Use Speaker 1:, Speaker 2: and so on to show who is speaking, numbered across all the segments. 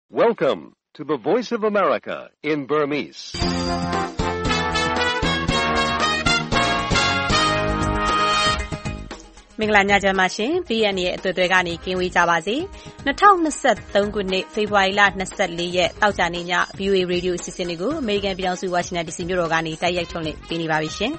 Speaker 1: Welcome to the Voice of America in Burmese.
Speaker 2: ။မင်္ဂလာညချမ်းပါရှင်။ BN ရဲ့အသွေးသွဲကနေကင်းဝေးကြပါစေ။2023ခုနှစ်ဖေဖော်ဝါရီလ24ရက်တောက်ကြနေ့ည VOA Radio အစီအစဉ်လေးကိုအမေရိကန်ပြည်ထောင်စုဝါရှင်တန် DC မြို့တော်ကနေတိုက်ရိုက်ထုတ်လွှင့်ပေးနေပါပြီရှင်။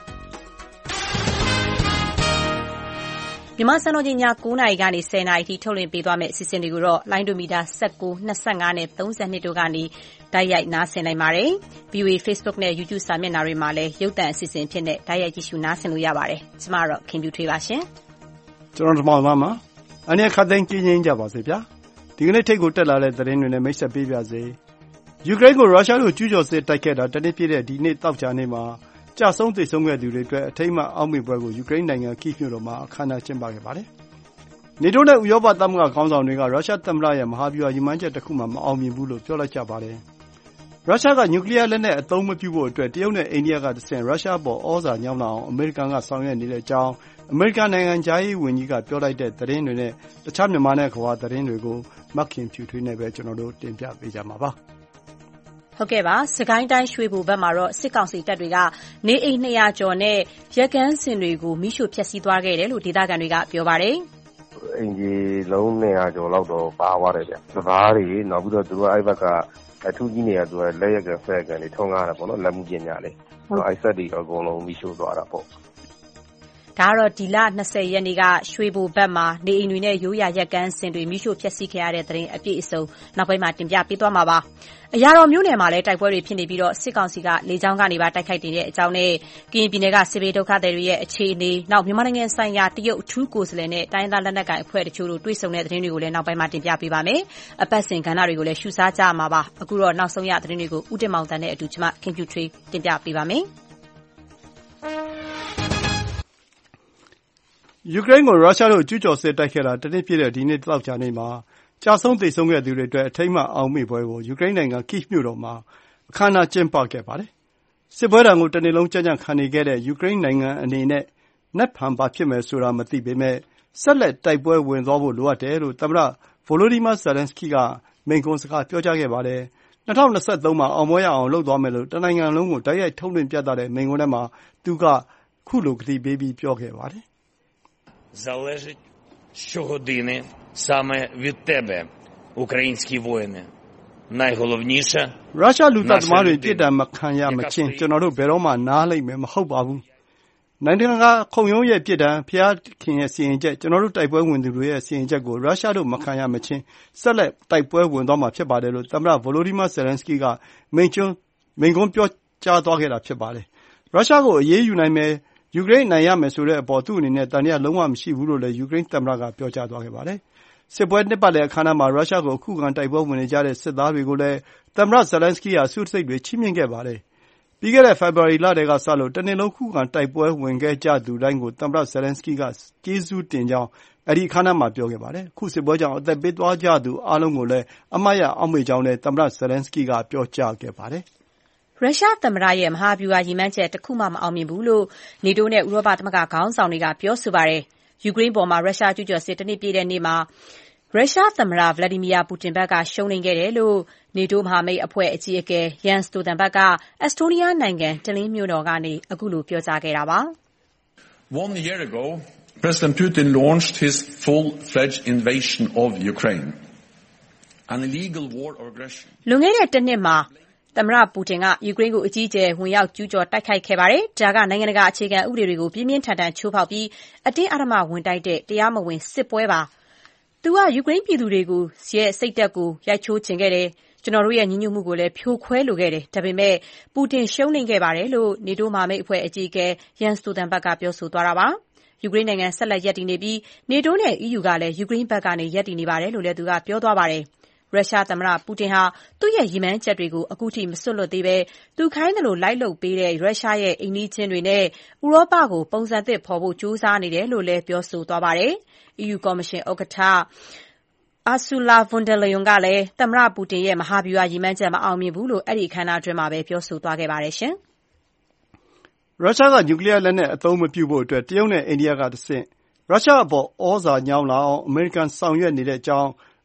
Speaker 2: မြန်မာစံတော်ချိန်ည9:00နာရီကနေ10:00နာရီထိထုတ်လွှင့်ပေးသွားမယ့်အစီအစဉ်တွေကိုတော့လိုင်းဒိုမီတာ19, 25နဲ့32တို့ကနေတိုက်ရိုက်နားဆင်နိုင်ပါတယ်။ VOA Facebook နဲ့ YouTube စာမျက်နှာတွေမှာလည်းရုပ်သံအစီအစဉ်ဖြစ်တဲ့တိုက်ရိုက်ကြည့်ရှုနားဆင်လို့ရပါတယ်။ကျွန်မကတော့ခင်ဗျူထွေးပါရှင်
Speaker 3: ။ကျွန်တော်ဓမ္မသမားမှာအနည်းခတ်သိမ်းကြီးကြပါစေဗျာဒီကနေ့ထိတ်ကိုတက်လာတဲ့သတင်းတွေနဲ့မိတ်ဆက်ပေးပါစေယူကရိန်းကိုရုရှားတို့ကျူးကျော်စစ်တိုက်ခဲ့တာတနည်းပြည့်တဲ့ဒီနေ့တောက်ကြနေ့မှာကြာဆုံးသိဆုံးခဲ့သူတွေအတွက်အထိမ်းအမှတ်အောက်မေ့ပွဲကိုယူကရိန်းနိုင်ငံကိဗ်မြို့တော်မှာအခမ်းအနားကျင်းပခဲ့ပါတယ်နေတိုးနဲ့ဥရောပသမဂ္ဂခေါင်းဆောင်တွေကရုရှားသမ္မတရဲ့မဟာဗျူဟာရည်မှန်းချက်တစ်ခုမှမအောင်မြင်ဘူးလို့ပြောလိုက်ကြပါတယ်ရုရှားကနျူကလ িয়ার လက်နက်အသုံးမပြုဖို့အတွက်တရုတ်နဲ့အိန္ဒိယကတဆင့်ရုရှားပေါ်ဩဇာညောင်းလာအောင်အမေရိကန်ကဆောင်ရွက်နေတဲ့အကြောင်းအမေရိကန်နိုင်ငံခြားရေးဝန်ကြီးကပြောလိုက်တဲ့သတင်းတွေနဲ့တခြားမြန်မာနဲ့ကမ္ဘာသတင်းတွေကိုမခင်ဖြူထွေးနဲ့ပဲကျွန်တော်တို့တင်ပြပေးကြမှာပါ
Speaker 2: ဟုတ်ကဲ့ပါစကိုင်းတိုင်းရွှေဘိုဘက်မှာတော့စစ်ကောင်စီတပ်တွေကနေအိမ်200ကျော်နဲ့ရက်ကန်းစင်တွေကိုမိရှို့ဖျက်ဆီးသွားခဲ့တယ်လို့ဒေသခံတွေကပြောပါတယ်
Speaker 4: အင်ကြီးလုံး200ကျော်လောက်တော့ပါသွားတယ်ဗျ။စကားတွေနောက်ပြီးတော့သူကအဲ့ဘက်ကအထူးကြီးနေရသူကလက်ရက်ကဖက်ကန်တွေထုံးကားတာပေါ့နော်လက်မှုပညာလေး။အဲ့ဆက်တွေအကုန်လုံးမိရှို့သွားတာပေါ့။
Speaker 2: ဒါကတော့ဒီလ20ရက်နေ့ကရွှေဘိုဘက်မှာနေအိမ်တွေနဲ့ရိုးရာရက်ကန်းစင်တွေမိရှို့ဖျက်ဆီးခဲ့ရတဲ့သတင်းအပြည့်အစုံနောက်ပိုင်းမှာတင်ပြပေးသွားမှာပါ။အရာတော်မြို့နယ်မှာလည်းတိုက်ပွဲတွေဖြစ်နေပြီးတော့စစ်ကောင်စီကလေကြောင်းကနေပါတိုက်ခိုက်နေတဲ့အကြောင်းနဲ့ကရင်ပြည်နယ်ကစစ်ဘေးဒုက္ခသည်တွေရဲ့အခြေအနေနောက်မြန်မာနိုင်ငံဆိုင်ရာတရုတ်အထူးကိုယ်စားလှယ်နဲ့တိုင်းဒေသလက်နက်ကိုင်အဖွဲ့တချို့တို့တွေ့ဆုံတဲ့သတင်းတွေကိုလည်းနောက်ပိုင်းမှာတင်ပြပေးပါမယ်။အပတ်စဉ်ကဏ္ဍတွေကိုလည်းရှုစားကြမှာပါ။အခုတော့နောက်ဆုံးရသတင်းတွေကိုဦးတင်မောင်တန်နဲ့အတူကျွန်မခင်ဖြူထွေးတင်ပြပေးပါမယ်။
Speaker 3: ယူကရိန်းကိုရုရှားတို့ကျူးကျော်စစ်တိုက်ခဲ့တာတနည်းပြည့်တဲ့ဒီနေ့တောက်ကြနေ့မှာကြာဆုံးသိဆုံးခဲ့သူတွေအတွက်အထိမ်းအမှတ်အောင်မေ့ပွဲကိုယူကရိန်းနိုင်ငံကိဗ်မြို့တော်မှာအခမ်းအနားကျင်းပခဲ့ပါတယ်။စစ်ပွဲဒဏ်ကိုတနေ့လုံးကြမ်းကြမ်းခံနေခဲ့တဲ့ယူကရိန်းနိုင်ငံအနေနဲ့နက်ဖြန်ဘာဖြစ်မယ်ဆိုတာမသိပေမဲ့ဆက်လက်တိုက်ပွဲဝင်သွားဖို့လိုအပ်တယ်လို့သမ္မတဗိုလိုဒီမာဇယ်လန်စကီးကမိန့်ခွန်းစကားပြောကြားခဲ့ပါတယ်။2023မှာအောင်ပွဲရအောင်လုပ်သွားမယ်လို့တနိုင်ငံလုံးကိုတိုက်ရိုက်ထုတ်လွှင့်ပြသတဲ့မိန့်ခွန်းထဲမှာသူကခုလိုကတိပေးပြီးပြောခဲ့ပါတယ်။
Speaker 5: залежить щогодини саме від тебе, українські воїни. Найголовніше
Speaker 3: ရုရှားလူသားသမားတွေပြစ်ဒဏ်မခံရမချင်းကျွန်တော်တို့ဘယ်တော့မှနားလိမ့်မယ်မဟုတ်ပါဘူး။နိုင်ငံကခုံရုံးရဲ့ပြစ်ဒဏ်ဖျားခင်ရဲ့စီရင်ချက်ကျွန်တော်တို့တိုက်ပွဲဝင်သူတွေရဲ့စီရင်ချက်ကိုရုရှားတို့မခံရမချင်းဆက်လက်တိုက်ပွဲဝင်သွားမှာဖြစ်ပါတယ်လို့သမ္မတဗိုလိုဒီမာဇယ်လန်စကီးကမိန့်ခွန်းပြောကြားသွားခဲ့တာဖြစ်ပါတယ်။ရုရှားကိုအရေးယူနိုင်မယ်ယူကရိန်းနိုင်ရမယ်ဆိုတဲ့အပေါ်သူ့အနေနဲ့တန်တရားလုံးဝမရှိဘူးလို့လည်းယူကရိန်းသမ္မတကပြောကြားသွားခဲ့ပါတယ်။စစ်ပွဲနှစ်ပတ်လည်အခမ်းအနားမှာရုရှားကိုခုခံတိုက်ပွဲဝင်နေကြတဲ့စစ်သားတွေကိုလည်းသမ္မတဇယ်လန်စကီးကဆုတံဆိပ်တွေချီးမြှင့်ခဲ့ပါတယ်။ပြီးခဲ့တဲ့ဖေဖော်ဝါရီလတည်းကစလို့တနေ့လုံးခုခံတိုက်ပွဲဝင်ခဲ့ကြသူတိုင်းကိုသမ္မတဇယ်လန်စကီးကကျေးဇူးတင်ကြောင်းအဲဒီအခမ်းအနားမှာပြောခဲ့ပါတယ်။ခုစစ်ပွဲကြောင့်အသက်ပေးသွားကြသူအားလုံးကိုလည်းအမှတ်ရအောက်မေ့ကြောင်းလည်းသမ္မတဇယ်လန်စကီးကပြောကြားခဲ့ပါတယ်။
Speaker 2: ရုရှားသမ္မတရဲ့မဟာဗျူဟာရည်မှန်းချက်တစ်ခုမှမအောင်မြင်ဘူးလို့နေတိုးနဲ့ဥရောပသမဂ္ဂခေါင်းဆောင်တွေကပြောဆိုပါတယ်။ယူကရိန်းပေါ်မှာရုရှားကျူးကျော်စစ်တစ်နှစ်ပြည့်တဲ့နေ့မှာရုရှားသမ္မတဗလာဒီမီယာပူတင်ဘက်ကရှုံးနိမ့်ခဲ့တယ်လို့နေတိုးမဟာမိတ်အဖွဲ့အကြီးအကဲယန်စတိုတန်ဘက်ကအက်စတိုးနီးယားနိုင်ငံတလင်းမြို့တော်ကနေအခုလိုပြောကြားခဲ့တာပါ။
Speaker 6: 1 year ago, President Putin launched his full-fledged invasion of Ukraine, an illegal war or aggression.
Speaker 2: လွန်ခဲ့တဲ့တစ်နှစ်မှာသမ္မတပူတင်ကယူကရိန်းကိုအကြီးအကျယ်ဝင်ရောက်ကျူးကျော်တိုက်ခိုက်ခဲ့ပါတယ်။ဒါကနိုင်ငံတကာအခြေခံဥပဒေတွေကိုပြင်းပြင်းထန်ထန်ချိုးဖောက်ပြီးအတင်းအဓမ္မဝင်တိုက်တဲ့တရားမဝင်စစ်ပွဲပါ။သူကယူကရိန်းပြည်သူတွေကိုရဲ့စိတ်ဓာတ်ကိုရိုက်ချိုးချင်ခဲ့တယ်။ကျွန်တော်တို့ရဲ့ညီညွတ်မှုကိုလည်းဖြိုခွဲလိုခဲ့တယ်။ဒါပေမဲ့ပူတင်ရှုံးနိမ့်ခဲ့ပါတယ်လို့နေတိုးမဟာမိတ်အဖွဲ့အကြီးအကဲယန်စတိုတန်ဘက်ကပြောဆိုသွားတာပါ။ယူကရိန်းနိုင်ငံဆက်လက်ရပ်တည်နေပြီးနေတိုးနဲ့ EU ကလည်းယူကရိန်းဘက်ကနေရပ်တည်နေပါတယ်လို့လည်းသူကပြောသွားပါတယ်။ရုရှားသမ္မတပူတင်ဟာသူ့ရဲ့ရည်မှန်းချက်တွေကိုအခုထိမစွန့်လွတ်သေးဘဲသူခိုင်းသလိုလိုက်လုပ်ပေးတဲ့ရုရှားရဲ့အိမ်နီးချင်းတွေနဲ့ဥရောပကိုပုံစံသစ်ဖော်ဖို့ကြိုးစားနေတယ်လို့လည်းပြောဆိုသွားပါတယ်။ EU ကော်မရှင်ဥက္ကဋ္ဌUrsula von der Leyen ကလည်းသမ္မတပူတင်ရဲ့မဟာဗျူဟာရည်မှန်းချက်မအောင်မြင်ဘူးလို့အဲ့ဒီအခမ်းအနားအတွင်းမှာပဲပြောဆိုသွားခဲ့ပါတယ်ရှင်
Speaker 3: ။ရုရှားကနျူကလ িয়ার လက်နက်အသုံးမပြုဖို့အတွက်တရုတ်နဲ့အိန္ဒိယကတဆင့်ရုရှားအပေါ်ဩဇာညောင်းလာအောင်အမေရိကန်ဆောင်ရွက်နေတဲ့အကြောင်း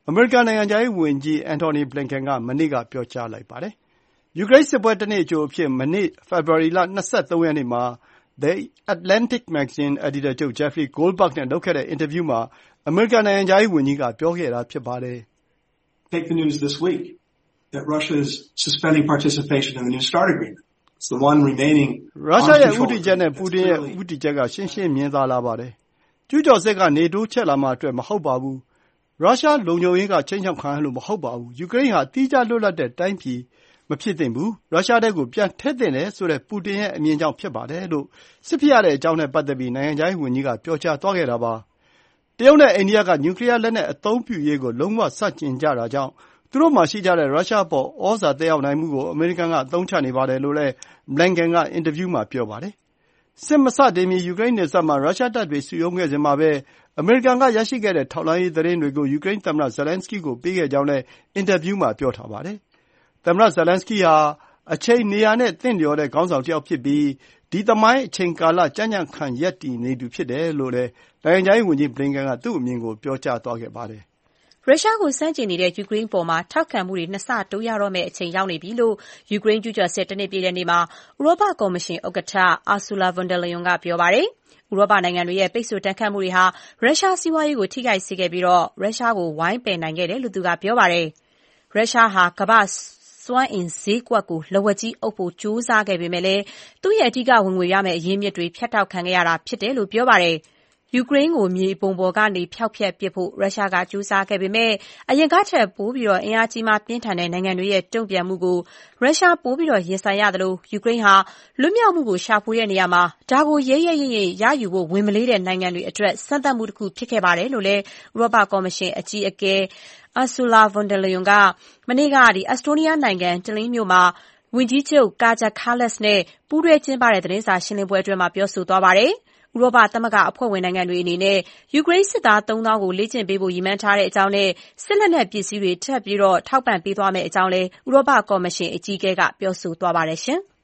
Speaker 3: အမေရိကန်နိုင်ငံခြားရေးဝန်ကြီး Antony Blinken ကမနေ့ကပြောကြားလိုက်ပါတယ်။ ယူကရိန်းစစ်ပွဲတစ်နှစ်အကြိုအဖြစ်မနေ့ဖေဖော်ဝါရီလ23 ရက်နေ့မှာ The Atlantic မဂ္ဂဇင်းအယ်ဒီတာချုပ် Jeffrey Goldberg နဲ့လုပ်ခဲ့တဲ့အင်တာဗျူးမှာအမေရိကန်နိုင်ငံခြားရေးဝန်ကြီးကပြောခဲ့တာဖြစ်ပါတယ်။
Speaker 7: Take the news this week that Russia is suspending participation in the New START agreement. It's the one remaining.
Speaker 3: ရုရှားရဲ့ဥတီချက်နဲ့ပူတင်ရဲ့ဥတီချက်ကရှင်းရှင်းမြင်သာလာပါတယ်။ကျူးကျော်စစ်ကနေတိုးချက်လာမှအတွက်မဟုတ်ပါဘူး။ရုရှားလုံခြုံရေးကချိန်ချောက်ခံရလို့မဟုတ်ပါဘူး။ယူကရိန်းဟာတီးခြားလွတ်လပ်တဲ့တိုင်းပြည်မဖြစ်သင့်ဘူး။ရုရှားထဲကိုပြန်ထည့်သင့်တယ်ဆိုတဲ့ပူတင်ရဲ့အမြင်ကြောင့်ဖြစ်ပါတယ်လို့စစ်ဖြစ်ရတဲ့အကြောင်းနဲ့ပတ်သက်ပြီးနိုင်ငံခြားရေးဝန်ကြီးကပြောကြားသွားခဲ့တာပါ။တရုတ်နဲ့အိန္ဒိယကနျူကလီးယားလက်နက်အသုံးပြုရေးကိုလုံးဝဆန့်ကျင်ကြတာကြောင့်သူတို့မှာရှိကြတဲ့ရုရှားအပေါ်ဩဇာသက်ရောက်နိုင်မှုကိုအမေရိကန်ကအသုံးချနေပါတယ်လို့လည်း Blinken ကအင်တာဗျူးမှာပြောပါတယ်။စစ်မစတင်မီယူကရိန်းနယ်စပ်မှာရုရှားတပ်တွေစုရုံးခဲ့စဉ်မှာပဲအမေရိကန်ကရရှိခဲ့တဲ့ထောက်လှမ်းရေးသတင်းတွေကိုယူကရိန်းသမ္မတ Zelenskyy ကိုပေးခဲ့ကြောင်းလည်းအင်တာဗျူးမှာပြောထားပါတယ်။သမ္မတ Zelenskyy ဟာအချိန်နေရာနဲ့သင့်လျော်တဲ့ခေါင်းဆောင်တစ်ယောက်ဖြစ်ပြီးဒီသမိုင်းအချိန်ကာလကြံ့ကြံ့ခံရပ်တည်နေသူဖြစ်တယ်လို့လည်းနိုင်ငံခြားရေးဝန်ကြီး Blinken ကသူ့အမြင်ကိုပြောကြားသွားခဲ့ပါတယ်။
Speaker 2: ရုရှားကိုဆန့်ကျင်နေတဲ့ယူကရိန်းပေါ်မှာထောက်ခံမှုတွေနှစ်ဆတိုးရတော့မယ့်အချိန်ရောက်နေပြီလို့ယူကရိန်းကျူးကျော်စစ်တစ်နှစ်ပြည့်တဲ့နေ့မှာဥရောပကော်မရှင်ဥက္ကဋ္ဌ Ursula von der Leyen ကပြောပါတယ်။ဥရောပနိုင်ငံတွေရဲ့ပိတ်ဆို့တန်ခတ်မှုတွေဟာရုရှားစီးပွားရေးကိုထိခိုက်စေခဲ့ပြီးရုရှားကိုဝိုင်းပယ်နိုင်ခဲ့တယ်လို့သူကပြောပါတယ်။ရုရှားဟာကမ္ဘာ့စွမ်းအင်ဈေးကွက်ကိုလက်ဝါးကြီးအုပ်ဖို့ကြိုးစားခဲ့ပေမဲ့လည်းသူ့ရဲ့အဓိကဝင်ငွေရမယ့်အရင်းမြစ်တွေဖြတ်တောက်ခံခဲ့ရတာဖြစ်တယ်လို့ပြောပါတယ်။ယူကရိန်းကိုမြေပုံပေါ်ကနေဖျောက်ဖျက်ပစ်ဖို့ရုရှားကကြိုးစားခဲ့ပေမဲ့အရင်ကထက်ပိုပြီးအင်အားကြီးမားပြင်းထန်တဲ့နိုင်ငံတွေရဲ့တုံ့ပြန်မှုကိုရုရှားပိုပြီးရင်ဆိုင်ရသလိုယူကရိန်းဟာလွတ်မြောက်မှုကိုရှာဖွေတဲ့နေရာမှာဒါကိုရဲရဲရင့်ရင့်ရယူဖို့ဝန်မလေးတဲ့နိုင်ငံတွေအတွက်စမ်းသပ်မှုတစ်ခုဖြစ်ခဲ့ပါတယ်လို့လည်းဥရောပကော်မရှင်အကြီးအကဲ Ursula von der Leyen ကမနေ့ကအက်စတိုးနီးယားနိုင်ငံတလင်းမြို့မှာဝန်ကြီးချုပ် Kaja Kallas နဲ့ပူးတွဲကျင်းပတဲ့သတင်းစာရှင်းလင်းပွဲအတွင်းမှာပြောဆိုသွားပါတယ်။ဥရောပသမဂ္ဂအဖွဲ့ဝင်နိုင်ငံတွေအနေနဲ့ယူကရိန်းစစ်သား 3000 ကိုလေ့ကျင့်ပေးဖို့ရည်မှန်းထားတဲ့အကြောင်းနဲ့စစ်လက်နက်ပစ္စည်းတွေထပ်ပြီးထောက်ပံ့ပေးသွားမယ့်အကြောင်းလည်းဥရောပကော်မရှင်အကြီးအကဲကပြောဆိုသွားပါတယ်ရှင်။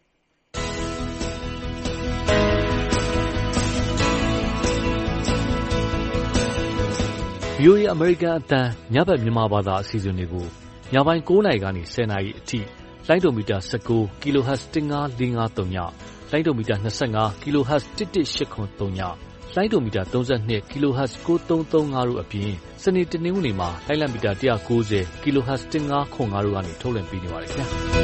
Speaker 8: VOA အမေရိကန်အသံညဘက်မြန်မာဘာသာအစီအစဉ်တွေကိုညပိုင်း9:00 နာရီကနေ10:00 နာရီအထိလိုင်းဒိုမီတာ19 kHz 15553ညလိုင်းဒိုမီတာ25 kHz 11803ညလိုင်းဒိုမီတာ32 kHz 9335တို့အပြင်စနေတနင်္ဂနွေမှာလိုင်းလံမီတာ190 kHz 1505တို့ကနေထုတ်လွှင့်ပေးနေပါတယ်ခင်ဗျာ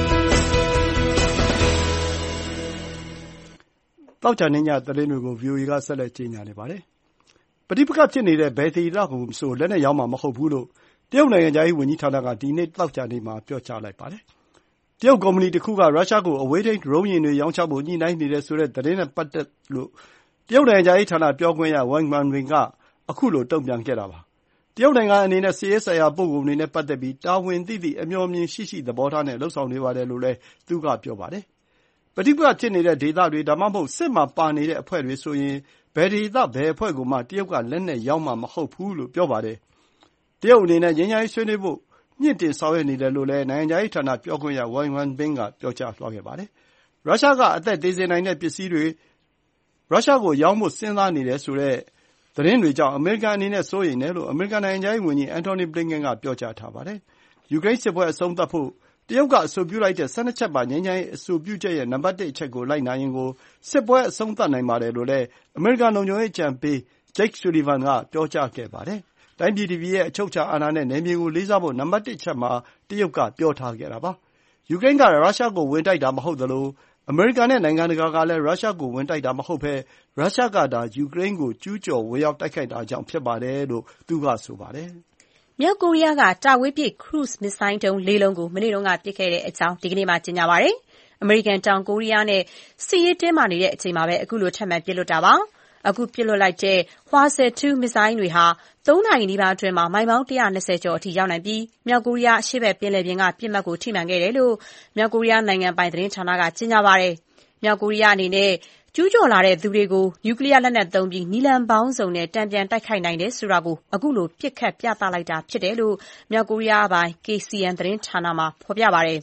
Speaker 3: တောက်ချာနေညသတင်းတွေကို VOA ကဆက်လက်ကြီးညာနေပါတယ်ပဋိပက္ခဖြစ်နေတဲ့ဘယ်ဒေသကိုဆိုလက်နဲ့ရောက်မှာမဟုတ်ဘူးလို့တရုတ်နိုင်ငံခြားရေးဝန်ကြီးဌာနကဒီနေ့တောက်ချာနေမှာပြောကြားလိုက်ပါတယ်တရုတ်ကုမ္ပဏီတစ်ခုကရုရှားကိုအဝေးထိန်းဒရုန်းယာဉ်တွေရောင်းချဖို့ညှိနှိုင်းနေတယ်ဆိုတဲ့သတင်းနဲ့ပတ်သက်လို့တရုတ်နိုင်ငံခြားရေးဌာနပြောခွင့်ရ Wang Wenbin ကအခုလိုတုံ့ပြန်ခဲ့တာပါတရုတ်နိုင်ငံအနေနဲ့စစ်ရေးဆိုင်ရာပုဂ္ဂိုလ်တွေနဲ့ပတ်သက်ပြီးတာဝန်သိသိအမျှော်အမြင်ရှိသဘောထားနဲ့လှုပ်ဆောင်နေပါတယ်လို့လည်းသူကပြောပါတယ်ပဋိပက္ခဖြစ်နေတဲ့ဒေသတွေဒါမှမဟုတ်စစ်မှာပါနေတဲ့အဖွဲ့တွေဆိုရင်ဘယ်ဒေသဘယ်အဖွဲ့ကိုမှတရုတ်ကလက်နဲ့ရောက်မှာမဟုတ်ဘူးလို့ပြောပါတယ်တရုတ်အနေနဲ့ငြိမ်းချမ်းရေးဆွေးနွေးဖို့မြင့်တင်ဆောင်ရွက်နေတယ်လို့လည်းနိုင်ငံခြားရေးဌာနပြောခွင့်ရ Wang Wenbin ကပြောကြားသွားခဲ့ပါတယ်ရုရှားကအသက်သေစေနိုင်တဲ့ပစ္စည်းတွေရုရှားကိုရောင်းဖို့စဉ်းစားနေတယ်ဆိုတဲ့သတင်းတွေကြောင့်အမေရိကန်အနေနဲ့စိုးရိမ်တယ်လို့အမေရိကန်နိုင်ငံခြားရေးဝန်ကြီး Antony Blinken ကပြောကြားထားပါတယ်ယူကရိန်းစစ်ပွဲအဆုံးသတ်ဖို့တရုတ်ကအဆိုပြုလိုက်တဲ့12ချက်ပါငြိမ်းချမ်းရေးအဆိုပြုချက်ရဲ့နံပါတ်1အချက်ကိုလိုက်နာရင်ကိုစစ်ပွဲအဆုံးသတ်နိုင်ပါတယ်လို့လည်းအမေရိကန်လုံခြုံရေးအကြံပေး Jake Sullivan ကပြောကြားခဲ့ပါတယ်တိုင်းပြည်တစ်ပြည်ရဲ့အချုပ်အခြာအာဏာနဲ့နယ်မြေကိုလေးစားဖို့နံပါတ်1ချက်မှာတရုတ်ကပြောထားခဲ့တာပါယူကရိန်းကရုရှားကိုဝင်တိုက်တာမဟုတ်သလိုအမေရိကန်နဲ့နိုင်ငံတကာကလည်းရုရှားကိုဝင်တိုက်တာမဟုတ်ဘဲရုရှားကသာယူကရိန်းကိုကျူးကျော်ဝင်ရောက်တိုက်ခိုက်တာကြောင့်ဖြစ်ပါတယ်လို့သူကဆိုပါတယ်
Speaker 2: မြောက်ကိုရီးယားကတာဝေးပစ်ခရုဇ်မစ်ဇိုင်းဒုံး၄လုံးကိုမနေ့ကပစ်ခဲ့တဲ့အကြောင်းဒီကနေ့မှကြေညာပါတယ်အမေရိကန်တောင်ကိုရီးယားနဲ့စစ်ရေးတင်းမာနေတဲ့အချိန်မှာပဲအခုလိုထပ်မံပစ်လွှတ်တာပါအခုပစ်လွှတ်လိုက်တဲ့ Hwaseo-2 မစ်ဇိုင်းတွေဟာ3နာရီနီးပါးအတွင်းမှာမိုင်ပေါင်း120ကျော်အထိရောက်နိုင်ပြီးမြောက်ကိုရီးယားအရှေ့ဘက်ပင်လယ်ပြင်ကပစ်မှတ်ကိုထိမှန်ခဲ့တယ်လို့မြောက်ကိုရီးယားနိုင်ငံပိုင်သတင်းဌာနကကြေညာပါတယ်မြောက်ကိုရီးယားအနေနဲ့ကျူးကျော်လာတဲ့သူတွေကိုနျူကလ িয়ার လက်နက်သုံးပြီးနည်းလမ်းပေါင်းစုံနဲ့တန်ပြန်တိုက်ခိုက်နိုင်တယ်ဆိုတာကိုအခုလိုပစ်ခတ်ပြသလိုက်တာဖြစ်တယ်လို့မြောက်ကိုရီးယားပိုင် KCN သတင်းဌာနမှာဖော်ပြပါတယ်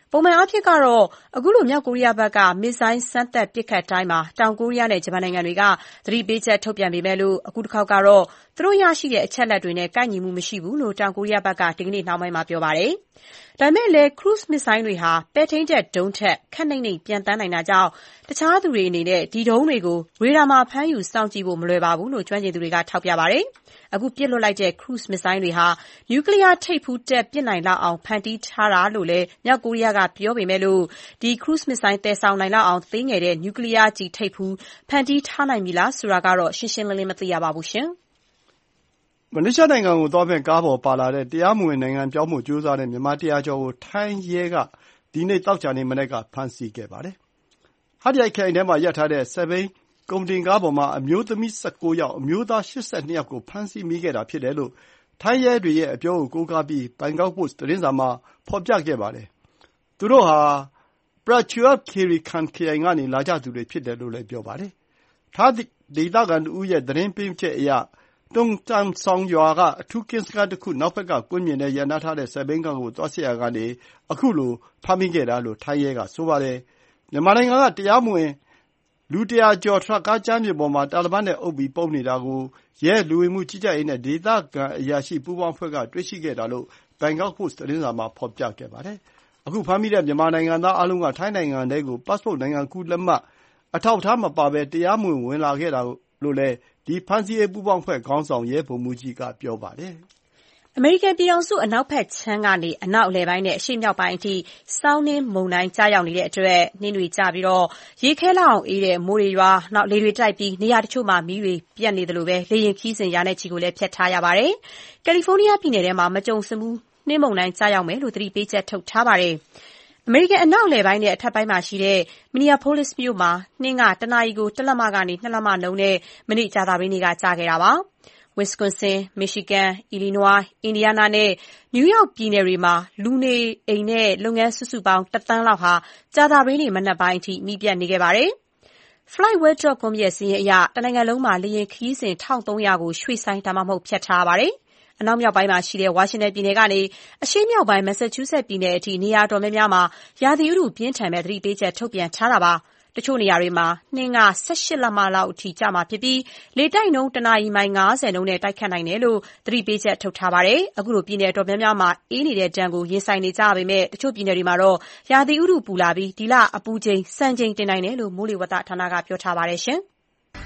Speaker 2: ပုံမှန်အားဖြင့်ကတော့အခုလိုမြောက်ကိုရီးယားဘက်ကမစ်ဇိုင်းစမ်းသပ်ပစ်ခတ်တိုင်းမှာတောင်ကိုရီးယားနဲ့ဂျပန်နိုင်ငံတွေကသတိပေးချက်ထုတ်ပြန်ပေမဲ့အခုတစ်ခေါက်ကတော့သူတို့ရရှိတဲ့အချက်အလက်တွေနဲ့ကိုက်ညီမှုမရှိဘူးလို့တောင်ကိုရီးယားဘက်ကဒီကနေ့နှောင်းပိုင်းမှာပြောပါတယ်။ဒါပေမဲ့လည်း cruise မစ်ဇိုင်းတွေဟာပဲ့ထိန်းချက်ဒုံးထက်ခပ်နှိမ့်နှိမ့်ပြန်တန်းနိုင်တာကြောင့်တခြားသူတွေအနေနဲ့ဒီဒုံးတွေကိုရေဒါမှာဖမ်းယူစောင့်ကြည့်ဖို့မလွယ်ပါဘူးလို့ကျွမ်းကျင်သူတွေကထောက်ပြပါတယ်။အခုပစ်လွှတ်လိုက်တဲ့ cruise မစ်ဇိုင်းတွေဟာနျူကလ িয়ার ထိပ်ဖူးတက်ပစ်နိုင်လောက်အောင်ဖန်တီးထားတာလို့လည်းမြောက်ကိုရီးယားကပြောပေမဲ့ဒီ cruise မစ်ဇိုင်းတည်ဆောင်နိုင်လောက်အောင်သေးငယ်တဲ့နျူကလ িয়ার ထိပ်ဖူးဖန်တီးထားနိုင်ပြီလားဆိုတာကတော့ရှင်းရှင်းလင်းလင်းမသိရပါဘူးရှင်
Speaker 3: ။မလေးရှားနိုင်ငံကိုသွားမယ့်ကားပေါ်ပါလာတဲ့တရားမဝင်နိုင်ငံပြောင်းဖို့ကြိုးစားတဲ့မြန်မာ100ကျော်ကိုထိုင်းရဲကဒီနေ့သောကြာနေ့မနက်ကဖမ်းဆီးခဲ့ပါတယ်။ဟတ်ရိုက်ခရိုင်ထဲမှာရပ်ထားတဲ့စက်ဘီးကုန်တင်ကားပေါ်မှာအမျိုးသမီး19ယောက်အမျိုးသား82ယောက်ကိုဖမ်းဆီးမိခဲ့တာဖြစ်တယ်လို့ထိုင်းရဲတွေရဲ့အပြောကိုကိုးကားပြီးဘန်ကောက်ပို့စ်သတင်းစာမှာဖော်ပြခဲ့ပါတယ်။သူတို့ဟာပရာချူအပ်ခီရီခန်ခရိုင်ကနေလာကြသူတွေဖြစ်တယ်လို့လည်းပြောပါတယ်။ထိုင်းဒေသခံတဦးရဲ့သတင်းပေးချက်အရတုံတန်ဆောင်ရွာကအထူးကင်းစခန်းတစ်ခုနောက်ဘက်ကကွင်းပြင်ထဲရပ်နားထားတဲ့စက်ဘီးကားကိုသွားစစ်ရာကနေအခုလိုဖမ်းမိခဲ့တာလို့ထိုင်းရဲကဆိုပါတယ်။မြန်မာနိုင်ငံကတရားမဝင်လူ100ကျော်ထရပ်ကားကြမ်းပြင်ပေါ်မှာတာလီဘန်နဲ့အုပ်ပြီးပုန်းနေတာကိုရဲလူဝင်မှုကြီးကြပ်ရေးနဲ့ဒေသခံအရာရှိပူးပေါင်းအဖွဲ့ကတွေ့ရှိခဲ့တာလို့ဘန်ကောက်ပို့စ်သတင်းစာမှာဖော်ပြခဲ့ပါတယ်။အခုဖမ်းမိတဲ့မြန်မာနိုင်ငံသားအားလုံးကထိုင်းနိုင်ငံထဲကိုပတ်စ်ပို့နိုင်ငံကူးလက်မှတ်အထောက်အထားမပါဘဲတရားမဝင်ဝင်လာခဲ့တာလို့လည်းဒီဖမ်းဆီးရေးပူးပေါင်းအဖွဲ့ခေါင်းဆောင်ရဲဗိုလ်မှူးကြီးကပြောပါတယ်။
Speaker 2: အမေရိကန်ပြည်ထောင်စုအနောက်ဘက်ခြမ်းကနေအနောက်အလယ်ပိုင်းနဲ့အရှေ့မြောက်ပိုင်းအထိဆောင်းနှင်းမုန်တိုင်းကျရောက်နေတဲ့အတွက်နှင်းတွေကျပြီးရေခဲလောက်အောင်အေးတဲ့မိုးတွေရွာလေတွေတိုက်ပြီးနေရာတချို့မှာမီးတွေပြတ်နေသလိုလေယာဉ်ခီးစဉ်ရာနဲ့ချီကိုလည်းဖျက်ထားရပါတယ်။ကယ်လီဖိုးနီးယားပြည်နယ်ထဲမှာမကြုံစဖူးနှင်းမုန်တိုင်းကျရောက်မယ်လို့သတိပေးချက်ထုတ်ထားပါတယ်။အမေရိကန်အနောက်အလယ်ပိုင်းနဲ့အထက်ပိုင်းမှာရှိတဲ့ Minneapolis မြို့မှာနှင်းကတနာရီကို1လက်မကနေ2လက်မနှုန်းနဲ့မနေ့ကြာသပတေးနေ့ကကျခဲ့တာပါ။ Wisconsin, Michigan, Illinois, Indiana နဲ့ New York ပြည်နယ်တွေမှာလူနေအိမ်နဲ့လုပ်ငန်းစုစုပေါင်း1သန်းလောက်ဟာကြာသပတေးနေ့မနက်ပိုင်းအထိမီးပြတ်နေခဲ့ပါတယ်။ Flightweb.com ရဲ့စာရင်းအရတနိုင်ငံလုံးမှာလေယာဉ်ခရီးစဉ် 1,300 ကိုရွှေ့ဆိုင်းဒါမှမဟုတ်ဖျက်ထားရပါတယ်။အနောက်မြောက်ပိုင်းမှာရှိတဲ့ဝါရှင်တန်ပြည်နယ်ကနေအရှေ့မြောက်ပိုင်း Massachusetts ပြည်နယ်အထိနေရာတော်များများမှာရာသီဥတုပြင်းထန်မဲ့သတိပေးချက်ထုတ်ပြန်ထားတာပါ။တချို့နေရာတွေမှာနှင်းက18လက်မလောက်အထိကျမှာဖြစ်ပြီးလေတိုက်နှုန်းတနာရီမိုင်90နှုန်းနဲ့တိုက်ခတ်နိုင်တယ်လို့သတိပေးချက်ထုတ်ထားပါတယ်။အခုလိုပြည်နယ်တော်များများမှာအေးနေတဲ့ဒဏ်ကိုရင်ဆိုင်နေကြရပေမဲ့တချို့ပြည်နယ်တွေမှာတော့ရာသီဥတုပူလာပြီးဒီလအပူချိန်စံချိန်တင်နိုင်တယ်လို့မိုးလေဝသဌာနကပြောထားပါတယ်ရှင်။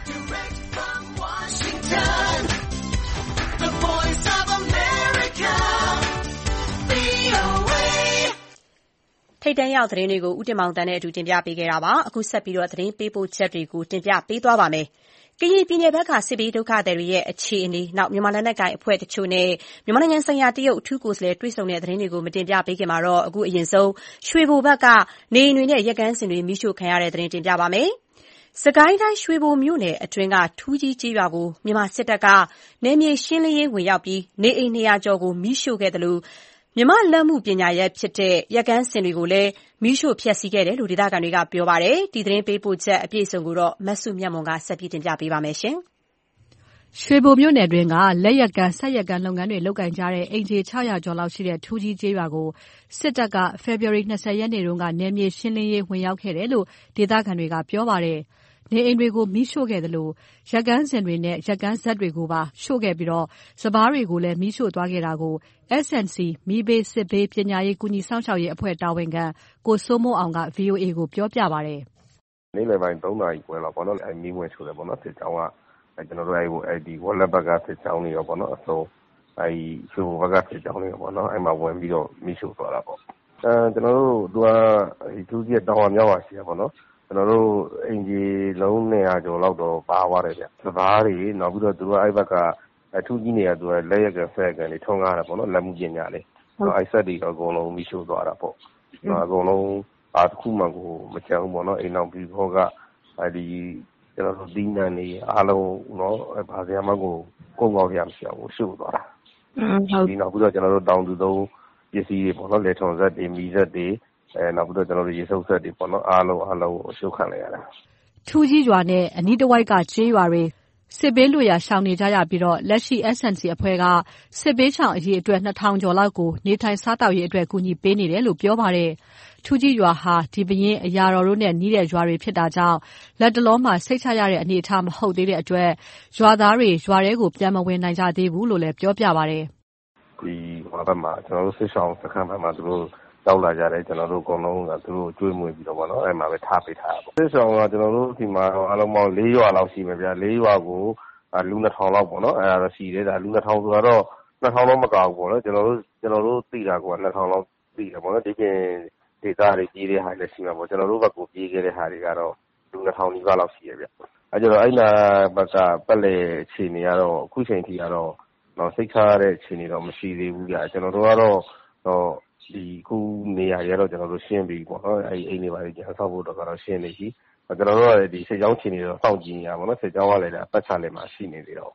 Speaker 2: ထိပ်တန်းရောက်သတင်းတွေကိုဦးတင်မောင်တန်းနဲ့အတူတင်ပြပေးခဲ့တာပါ။အခုဆက်ပြီးသတင်းပေးပို့ချက်တွေကိုတင်ပြပေးသွားပါမယ်။ကရင်ပြည်နယ်ဘက်ကစစ်ဘေးဒုက္ခသည်တွေရဲ့အခြေအနေနောက်မြန်မာလက်နက်ကိုင်အဖွဲ့တချို့နဲ့မြန်မာနိုင်ငံဆိုင်ရာတရုတ်အထူးကိုယ်စားလှယ်တွေ့ဆုံတဲ့သတင်းတွေကိုမတင်ပြပေးခင်မှာတော့အခုအရင်ဆုံးရွှေဘိုဘက်ကနေအိမ်တွေနဲ့ရက်ကန်းစင်တွေမိရှို့ခံရတဲ့သတင်းတင်ပြပါမယ်။စကိုင်းတိုင်းရွှေဘိုမြို့နယ်အတွင်းကထူးကြီးကျေးရွာကိုမြန်မာစစ်တပ်ကနယ်မြေရှင်းလင်းရေးဝင်ရောက်ပြီးနေအိမ်200ကျော်ကိုမိရှို့ခဲ့တယ်လို့မြန်မာလက်မှုပညာရပ်ဖြစ်တဲ့ရက်ကန်းစင်တွေကိုလည်းမီးရှို့ဖျက်ဆီးခဲ့တယ်လို့ဒေသခံတွေကပြောပါတယ်။ဒီသတင်းပေးပို့ချက်အပြည့်အစုံကိုတော့မဆုမြတ်မွန်ကဆက်ပြီးတင်ပြပေးပါမယ်။
Speaker 9: ရွှေဘိုမြို့နယ်တွင်းကလက်ရက်ကန်းဆက်ရက်ကန်းလုပ်ငန်းတွေလုပ်ကင်ကြတဲ့အိမ်ခြေ600ကျော်လောက်ရှိတဲ့ထူးကြီးကျေးရွာကိုစစ်တပ်က February 20 ရက်နေ့တုန်းကနယ်မြေရှင်းလင်းရေးဝင်ရောက်ခဲ့တယ်လို့ဒေသခံတွေကပြောပါတယ်။နေအိမ်တွေကိုမီးရှို့ခဲ့တယ်လို့ရက်ကန်းစင်တွေနဲ့ရက်ကန်းဇက်တွေကိုပါရှို့ခဲ့ပြီးစပားတွေကိုလည်းမီးရှို့သွားခဲ့တာကို SNC မီးဘေးစစ်ဘေးပညာရေးကူညီစောင့်ရှောက်ရေးအဖွဲ့တာဝန်ခံကိုစိုးမိုးအောင်က VOA ကိုပြောပြပါတယ်
Speaker 4: ။နေ့လယ်ပိုင်း3နာရီခွဲလောက်ပေါ့နော်မီးဝင်ရှို့တယ်ပေါ့နော်စစ်ကြောင်းကကျွန်တော်တို့ဒီဝက်လက်ဘက်ကစစ်ကြောင်းတွေရောပေါ့နော်အစုံရွှေဘိုဘက်ကစစ်ကြောင်းတွေရောပေါ့နော်အဲ့မှာဝင်ပြီးတော့မီးရှို့သွားတာပေါ့ကျွန်တော်တို့သူကထူးကြီးတောင်ဝမြောက်ပါရှိရပေါ့နော်ကျွန်တော်တို့အင်ဂျီလုံး200ကျော်လောက်တော့ပါသွားတယ်ဗျစပားတွေနောက်ပြီးတော့သူကအဲ့ဘက်ကအထူးကြီးနေရသူကလက်ရက်ကဖက်ကန်တွေထုံးကားတာပေါ့နော်လက်မှုပညာလေးအဲ့ဆက်တွေတော့အကုန်လုံးမီးရှို့သွားတာပေါ့အကုန်လုံးအားတစ်ခုမှကိုမချမ်းဘူးပေါ့နော်အိမ်အောင်ပြီးခေါ်ကဒီကျွန်တော်တို့ဒီနန်းနေအားလုံးနော်ဗာစရာမကိုကုန်ကောက်ရမရှိအောင်ရှို့သွားတာဟုတ်ဒီနောက်ပြီးတော့ကျွန်တော်တို့တောင်သူသုံးပစ္စည်းတွေပေါ့နော်လက်ထုံဆက်တွေမီးဆက်တွေနောက်ပြီးတော့ကျွန်တော်တို့ရေစုပ်ဆက်တွေပေါ့နော်အားလုံးရှို့ခံလိုက်ရတာ
Speaker 9: ထူးကြီးရွာနဲ့အနီးတစ်ဝိုက်ကကျေးရွာတွေစစ်ဘေးလွတ်ရာရှောင်နေကြရပြီးလက်ရှိ SNC အဖွဲ့ကစစ်ဘေးရှောင်အရေအတွက် 2000 ကျော်လောက်ကိုနေထိုင်စားသောက်ရေးအတွက်ကူညီပေးနေတယ်လို့ပြောပါတယ်။ထူးကြီးရွာဟာဒီပရင်အရာတော်တို့နဲ့နီးတဲ့ရွာတွေဖြစ်တာကြောင့်လက်တလောမှာစိတ်ချရတဲ့အနေအထားမဟုတ်သေးတဲ့အတွက်ရွာသားတွေရွာထဲကိုပြန်မဝင်နိုင်ကြသေးဘူးလို့လည်းပြောပြပါတယ်
Speaker 4: ။ဒီဟိုဘက်မှာကျွန်တော်တို့စစ်ဆောင်စခန်းဘက်မှာသူတို့ရောက်လာကြတယ်ကျွန်တော်တို့အကုန်လုံးကသူတို့အကျွေးမွေးပြီးတော့ဗောနော်အဲ့မှာပဲထားပေးထားတာပေါ့စစ်ဆောင်ကကျွန်တော်တို့ဒီမှာတော့အလုံးပေါင်း4ရွာလောက်ရှိမယ်ဗျာ4ရွာကိုလူ2000လောက်ပေါ့နော်အဲ့ဒါတော့ရှိတယ်ဒါလူ2000ဆိုတော့2000လောက်မကဘူးပေါ့နော်ကျွန်တော်တို့သိတာက2000လောက်သိတယ်ပေါ့နော်ဒီပြင်ဒေတာတွေကြီးတဲ့ဟာလည်းရှိမှာပေါ့ကျွန်တော်တို့ဘက်ကိုပြေးခဲ့တဲ့ဟာတွေကတော့လူ2000နီးပါးလောက်ရှိရဗျအဲ့ကျတော့အဲ့နာဘက်ကပတ်လေအခြေအနေကတော့အခုချိန်ထိကတော့တော့စိတ်ချရတဲ့အခြေအနေတော့မရှိသေးဘူးဗျကျွန်တော်တို့ကတော့ဒီခုနေရာတွေကတော့ကျွန်တော်တို့ရှင်းပြီးပေါ့နော်အဲ့အိမ်တွေပါကြီးအဆောက်ဖို့တော့ကတော့ရှင်းနေပြီကျွန်တော်တို့ကဒီစစ်ကြောင်းချင်းတွေတော့စောင့်ကြည့်နေရပါတော့စစ်ကြောင်းကလည်းပတ်ချလည်းမှရှိနေသေးတော့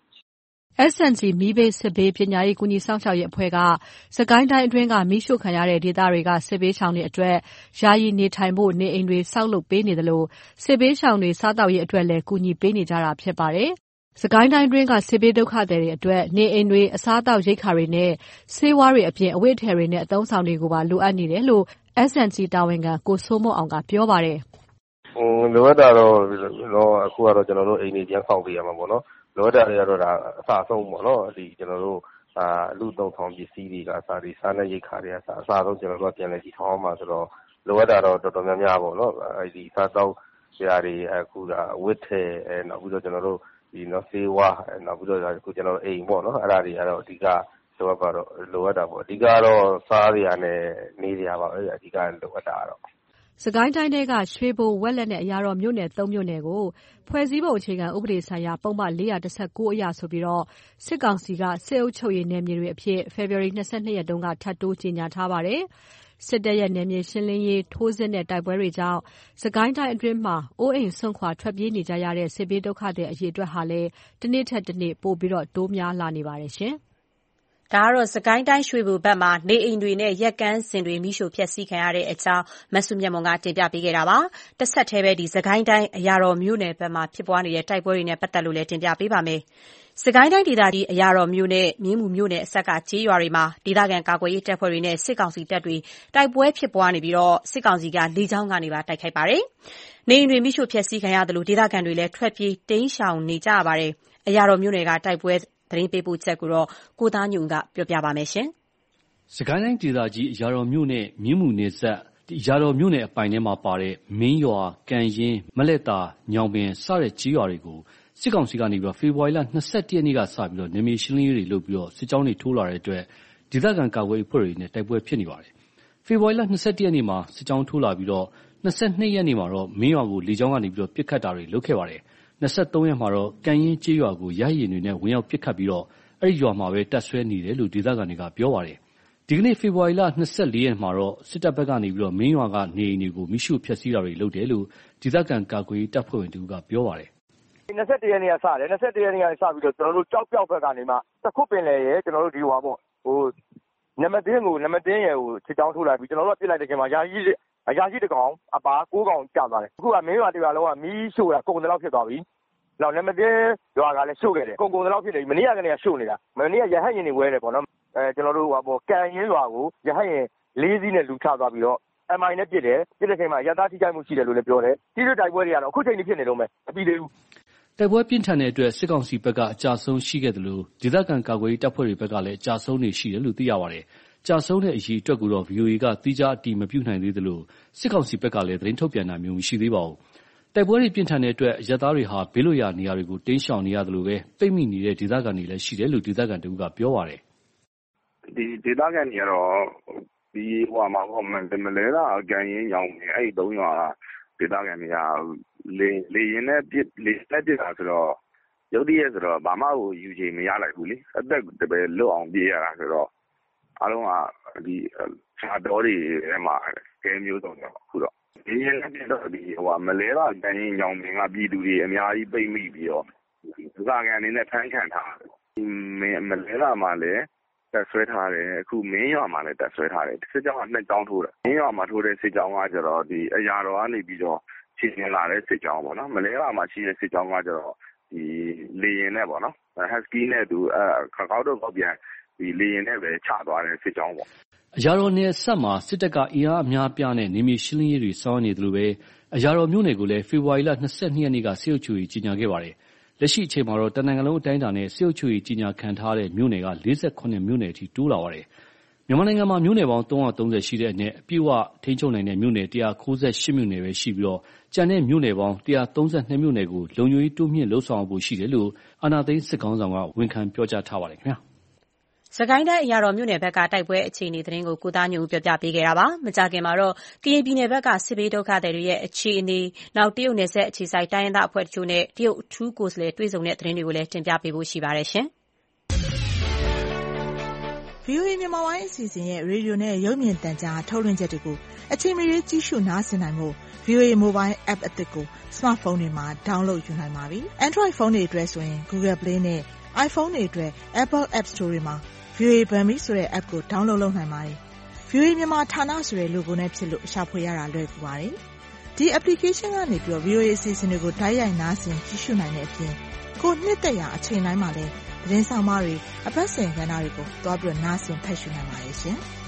Speaker 9: SNC မီးဘေးစစ်ဘေးပညာရေးကူညီဆောင်ရှောက်ရေးအဖွဲ့ကစကိုင်းတိုင်းအတွင်းကမီးရှို့ခံရတဲ့ဒေသတွေကစစ်ဘေးရှောင်တွေအတွက်ယာယီနေထိုင်ဖို့နေအိမ်တွေဆောက်လုပ်ပေးနေတယ်လို့စစ်ဘေးရှောင်တွေစားတောက်ရေးအတွက်လည်းကူညီပေးနေကြတာဖြစ်ပါတယ်။စကိုင်းတိုင်းအတွင်းကစစ်ဘေးဒုက္ခသည်တွေအတွက်နေအိမ်တွေအစားအသောက်ရိက္ခာတွေနဲ့ဆေးဝါးတွေအပြင်အဝတ်အထည်တွေနဲ့အသုံးဆောင်တွေကိုပါလိုအပ်နေတယ်လို့ SNC တာဝန်ခံကိုစိုးမိုးအောင်ကပြောပါတယ်
Speaker 4: ။လိုအပ်တာတော့အခုကတော့ကျွန်တော်တို့အိမ်တွေပြန်ဆောက်ပေးရမှာပေါ့နော်။လိုအပ်တာတွေကတော့ဒါအစအဆုံးပေါ့နော်ဒီကျွန်တော်တို့လူသုံးဆောင်ပစ္စည်းတွေကစားတဲ့ရိက္ခာတွေအစအဆုံးကျွန်တော်တို့ပြန်လည်တည်ထောင်မှာဆိုတော့လိုအပ်တာတော့တော်တော်များများပေါ့နော်ဒီစားတော့ဆရာတွေအခုဝတ်ထည်နောက်ပြီးတော့ကျွန်တော်တို့ဒီနော်ဆေးဝါးနောက်ပြီးတော့အခုကျွန်တော်တို့အိမ်ပေါ့နော်အဲ့ဒါတွေကတော့အဓိကလိုအပ်တာပေါ့အဓိကတော့စားရနဲ့နေရပါပဲအဓိကလိုအပ်တာတော့
Speaker 9: စကိုင်းတိုင်းထဲကရွှေဘိုဝက်လက်နဲ့အရာတော်မြို့နယ်3မြို့နယ်ကိုဖွဲ့စည်းပုံအခြေခံဥပဒေဆိုင်ရာပုံမှန်419အရဆိုပြီးစစ်ကောင်စီကစစ်အုပ်ချုပ်ရေးနယ်မြေတွေအဖြစ်ဖေဖော်ဝါရီ22ရက်တုန်းကထပ်တိုးကြေညာထားပါတယ်။စစ်တပ်ရဲ့နယ်မြေရှင်းလင်းရေးထိုးစစ်နဲ့တိုက်ပွဲတွေကြောင့်စကိုင်းတိုင်းအတွင်းမှာအိုးအိမ်ဆွန့်ခွာထွက်ပြေးနေကြရတဲ့စစ်ဘေးဒုက္ခသည်အရေအတွက်ဟာလည်းတစ်နေ့ထက်တစ်နေ့ပိုပြီးတိုးများလာနေပါတယ်ရှင်။
Speaker 2: ဒါကတော့စကိုင်းတိုင်းရွှေဘိုဘက်မှာနေအိမ်တွေနဲ့ရက်ကန်းစင်တွေမိရှို့ဖျက်ဆီးခံရတဲ့အကြောင်းမဆုမြတ်မွန်ကတင်ပြပေးခဲ့တာပါ။တစ်ဆက်တည်းပဲဒီစကိုင်းတိုင်းအရာတော်မြို့နယ်ဘက်မှာဖြစ်ပွားနေတဲ့တိုက်ပွဲတွေနဲ့ပတ်သက်လို့လည်းတင်ပြပေးပါမယ်။စကိုင်းတိုင်းဒေသကြီးအရာတော်မြို့နဲ့မြင်းမူမြို့နယ်အစပ်ကကျေးရွာတွေမှာဒေသခံကာကွယ်ရေးတပ်ဖွဲ့တွေနဲ့စစ်ကောင်စီတပ်တွေတိုက်ပွဲဖြစ်ပွားနေပြီးစစ်ကောင်စီကလေကြောင်းကနေပါတိုက်ခိုက်ပါတယ်။နေအိမ်တွေမိရှို့ဖျက်ဆီးခံရသလိုဒေသခံတွေလည်းထွက်ပြေးတိမ်းရှောင်နေကြရပါတယ်။အရာတော်မြို့နယ်ကတိုက်ပွဲသတင်းပေးပို့ချက်ကိုကိုသားညွန့်ကပြောပြပါမယ်ရှင်
Speaker 8: ။စကိုင်းတိုင်းဒေသကြီးအရာတော်မြို့နဲ့မြင်းမူနယ်စပ်အရာတော်မြို့နယ်အပိုင်ထဲမှာပါတဲ့မင်းရွာ၊ကံရင်၊မလက်တာ၊ညောင်ပင်စတဲ့ကြေးရွာတွေကိုစစ်ကောင်စီကနေဖေဖော်ဝါရီလ22ရက်နေ့ကစပြီးနယ်မြေရှင်းလင်းရေးတွေလုပ်ပြီးစစ်ကြောင်းတွေထိုးလာတဲ့အတွက်ဒေသခံကာကွယ်ရေးအဖွဲ့တွေနဲ့တိုက်ပွဲဖြစ်နေပါတယ်။ဖေဖော်ဝါရီလ22ရက်နေ့မှာစစ်ကြောင်းထိုးလာပြီး22ရက်နေ့မှာတော့မင်းရွာကိုလေကြောင်းကနေပစ်ခတ်တာတွေလုပ်ခဲ့ပါတယ်။23ရက်မှာတော့ကံရင်ကျေးရွာကိုရဟရင်တွေနဲ့ဝင်ရောက်ပစ်ခတ်ပြီးအဲ့ဒီရွာမှာပဲတပ်ဆွဲနေတယ်လို့ဒေသခံတွေကပြောပါတယ်။ဒီကနေ့ဖေဖော်ဝါရီလ24ရက်မှာတော့စစ်တပ်ဘက်ကနေမင်းရွာကနေအိမ်တွေကိုမိရှုဖျက်ဆီးတာတွေလုပ်တယ်လို့ဒေသခံကာကွယ်ရေးတပ်ဖွဲ့ဝင်တူကပြောပါတယ်
Speaker 10: ။21ရက်နေ့ကစတယ်21ရက်နေ့ကစပြီးတော့ကျွန်တော်တို့ကြောက်ပြောက်ဘက်ကနေမှတခုပင်လေရဲ့ကျွန်တော်တို့ဒီဟွာပေါ့နမတင်းရဲ့ကိုစစ်ကြောင်းထိုးလိုက်ပြီးကျွန်တော်တို့ကပြစ်လိုက်တဲ့ချိန်မှာအရာရှိတကောင်အပါ9ကောင်ကျသွားတယ်အခုကမင်းရွာတရွာလုံးကမီးရှို့တာကုန်တယ်လောက်ဖြစ်သွားပြီနောက်နမတင်းရွာကလည်းရှို့ခဲ့တယ်ကုန်တယ်လောက်ဖြစ်နေပြီမနေ့ကနေရှို့နေတာမနေ့ကရဟတ်ရင်တွေဝဲတယ်ပေါ့နော်ကျွန်တော်တို့ဟွာပေါ့ကံရင်းရွာကိုရဟတ်ရင်4စီးနဲ့လူချသွားပြီးတော့MI နဲ့ပြစ်တဲ့ချိန်မှာရသားထိခိုက်မှုရှိတယ်လို့လည်းပြောတယ်ဒီလိုတိုက်ပွဲတွေကတော့အခုချိန်ကြီးဖြစ်နေတော့မယ်အပြီးသေးဘူး
Speaker 8: တိုက်ပွဲပြင်းထန်တဲ့အတွက်စစ်ကောင်စီဘက်ကအကြဆုံးရှိခဲ့တယ်လို့ဒေသခံကာကွယ်ရေးတပ်ဖွဲ့တွေဘက်ကလည်းအကြဆုံးတွေရှိတယ်လို့သိရပါတယ်။ကြာဆုံးတဲ့အရေးအတွက်ကိုတော့ VOA ကသီးခြားအတည်မပြုနိုင်သေးသလိုစစ်ကောင်စီဘက်ကလည်းသတင်းထုတ်ပြန်တာမျိုးမရှိသေးပါဘူး။တိုက်ပွဲတွေပြင်းထန်တဲ့အတွက်အရပ်သားတွေဟာဘေးလွတ်ရာနေရာတွေကိုတိမ်းရှောင်နေရသလိုပဲပိတ်မိနေတဲ့ဒေသခံတွေလည်းရှိတယ်လို့ဒေသခံတို့ကပြောပါတယ်
Speaker 11: ။ဒီဒေသခံတွေကတော့ဒီဟိုမှာမလဲတာကံရင်ရောင်အဲ့3ရွာဒေသခံတွေကလေရင်နဲ့ပြစ်တာဆိုတော့ရုတ်တရက်ဆိုတော့ဘာမှကိုယူချိန်မရလိုက်ဘူးလေအသက်တပည့်လွတ်အောင်ပြေးရတာဆိုတော့အားလုံးကဒီခြာတော်တွေထဲမှာကဲမျိုးစုံတော့အခုတော့ဒီရင်နဲ့ပြစ်တော့ဒီဟိုမလဲတာကံရင်ရောင်ပင်ကပြည်သူတွေအများကြီးပိတ်မိပြီးတော့ဒေသခံအနေနဲ့ဖမ်းခံထားတယ်မလဲတာမှလည်းတက်ဆွဲထားတယ်အခုမင်းရွာမှာလည်းတက်ဆွဲထားတယ်စစ်ကြောင်းက2ကြောင်းထိုးတယ်မင်းရွာမှာထိုးတဲ့စစ်ကြောင်းကကျတော့ဒီအရာတော်ကနေပြီးတော့ရှင်းလာတဲ့စစ်ကြောင်းပေါ့နော်မလဲလာမှာရှိတဲ့စစ်ကြောင်းကကျတော့ဒီလေရင်နဲ့ပေါ့နော်ဟက်စကီနဲ့သူခောက်တော့ကောက်ပြန်ဒီလေရင်နဲ့ပဲချသွားတဲ့စစ်ကြောင်းပေါ့
Speaker 8: အရာတော်နယ်ဆက်မှာစစ်တပ်ကအင်အားအများပြားနဲ့နေမြေရှင်းလင်းရေးတွေစောင့်နေတယ်လို့ပဲအရာတော်မြို့နယ်ကိုလည်းဖေဖော်ဝါရီလ22ရက်နေ့ကစစ်အုပ်ချုပ်ရေးကြီးညာခဲ့ပါတယ်လက်ရှိအချိန်မှာတော့တနင်္ဂနွေလုံးအတိုင်းအတာနဲ့စစ်အုပ်ချုပ်ရေးကြီးညာခံထားတဲ့မြို့နယ်က48မြို့နယ်အထိတိုးလာပါတယ်မြန်မာနိုင်ငံမှာမြို့နယ်ပေါင်း330ရှိတဲ့အနက်အပြည့်အဝထိန်းချုပ်နိုင်တဲ့မြို့နယ်198မြို့နယ်ပဲရှိပြီးတော့ကျန်တဲ့မြို့နယ်ပေါင်း132မြို့နယ်ကိုလုံခြုံရေးတိုးမြင့်လှုပ်ဆောင်ဖို့ရှိတယ်လို့အာဏာသိမ်းစစ်ကောင်ဆောင်ကဝန်ခံပြောကြားထားပါတယ်ခင်ဗျာ
Speaker 2: စကိုင်းတိုင်းအရာတော်မြို့နယ်ဘက်ကတိုက်ပွဲအခြေအနေသတင်းကိုကိုသားညိုပြောပြပေးခဲ့တာပါမကြခင်မှာတော့ကရင်ပြည်နယ်ဘက်ကစစ်ဘေးဒုက္ခသည်တွေရဲ့အခြေအနေနောက်တရုတ်နယ်စပ်အခြေစိုက်တိုင်းရင်းသားအဖွဲ့တချို့နဲ့တရုတ်အထူးကိုယ်စားလှယ်တွေ့ဆုံတဲ့သတင်းတွေကိုလည်းတင်ပြပေးဖို့ရှိပါတယ်ရှင်
Speaker 12: VOA မြန်မာပိုင်းအစီအစဉ်ရဲ့ရေဒီယိုနဲ့ရုပ်မြင်သံကြားထုတ်လွှင့်ချက်တွေကိုအချိန်မရွေးကြည့်ရှုနားဆင်နိုင်ဖို့ VOA Mobile App အသစ်ကို Smartphone တွေမှာ download ယူနိုင်ပါပြီ။ Android ဖုန်းတွေအတွက်ဆိုရင် Google Play နဲ့ iPhone တွေအတွက် Apple App Store တွေမှာ VOA Burmese ဆိုတဲ့ app ကို download လုပ်နိုင်ပါတယ်။ VOA မြန်မာဌာနဆိုတဲ့ logo နဲ့ဖြစ်လို့ရှာဖွေရတာလွယ်ကူပါတယ်။ဒီ application ကနေပြီးတော့ VOA အစီအစဉ်တွေကိုတိုက်ရိုက်နားဆင်ကြည့်ရှုနိုင်တဲ့အပြင်ကိုနှစ်သက်ရာအချိန်တိုင်းမှာလည်းသတင်းဆောင်မတွေအပတ်စဉ်ကဏ္ဍတွေကိုတွားပြီးတော့နားဆင်ဖတ်ရှုနိုင်ပါတယ်ရှင်။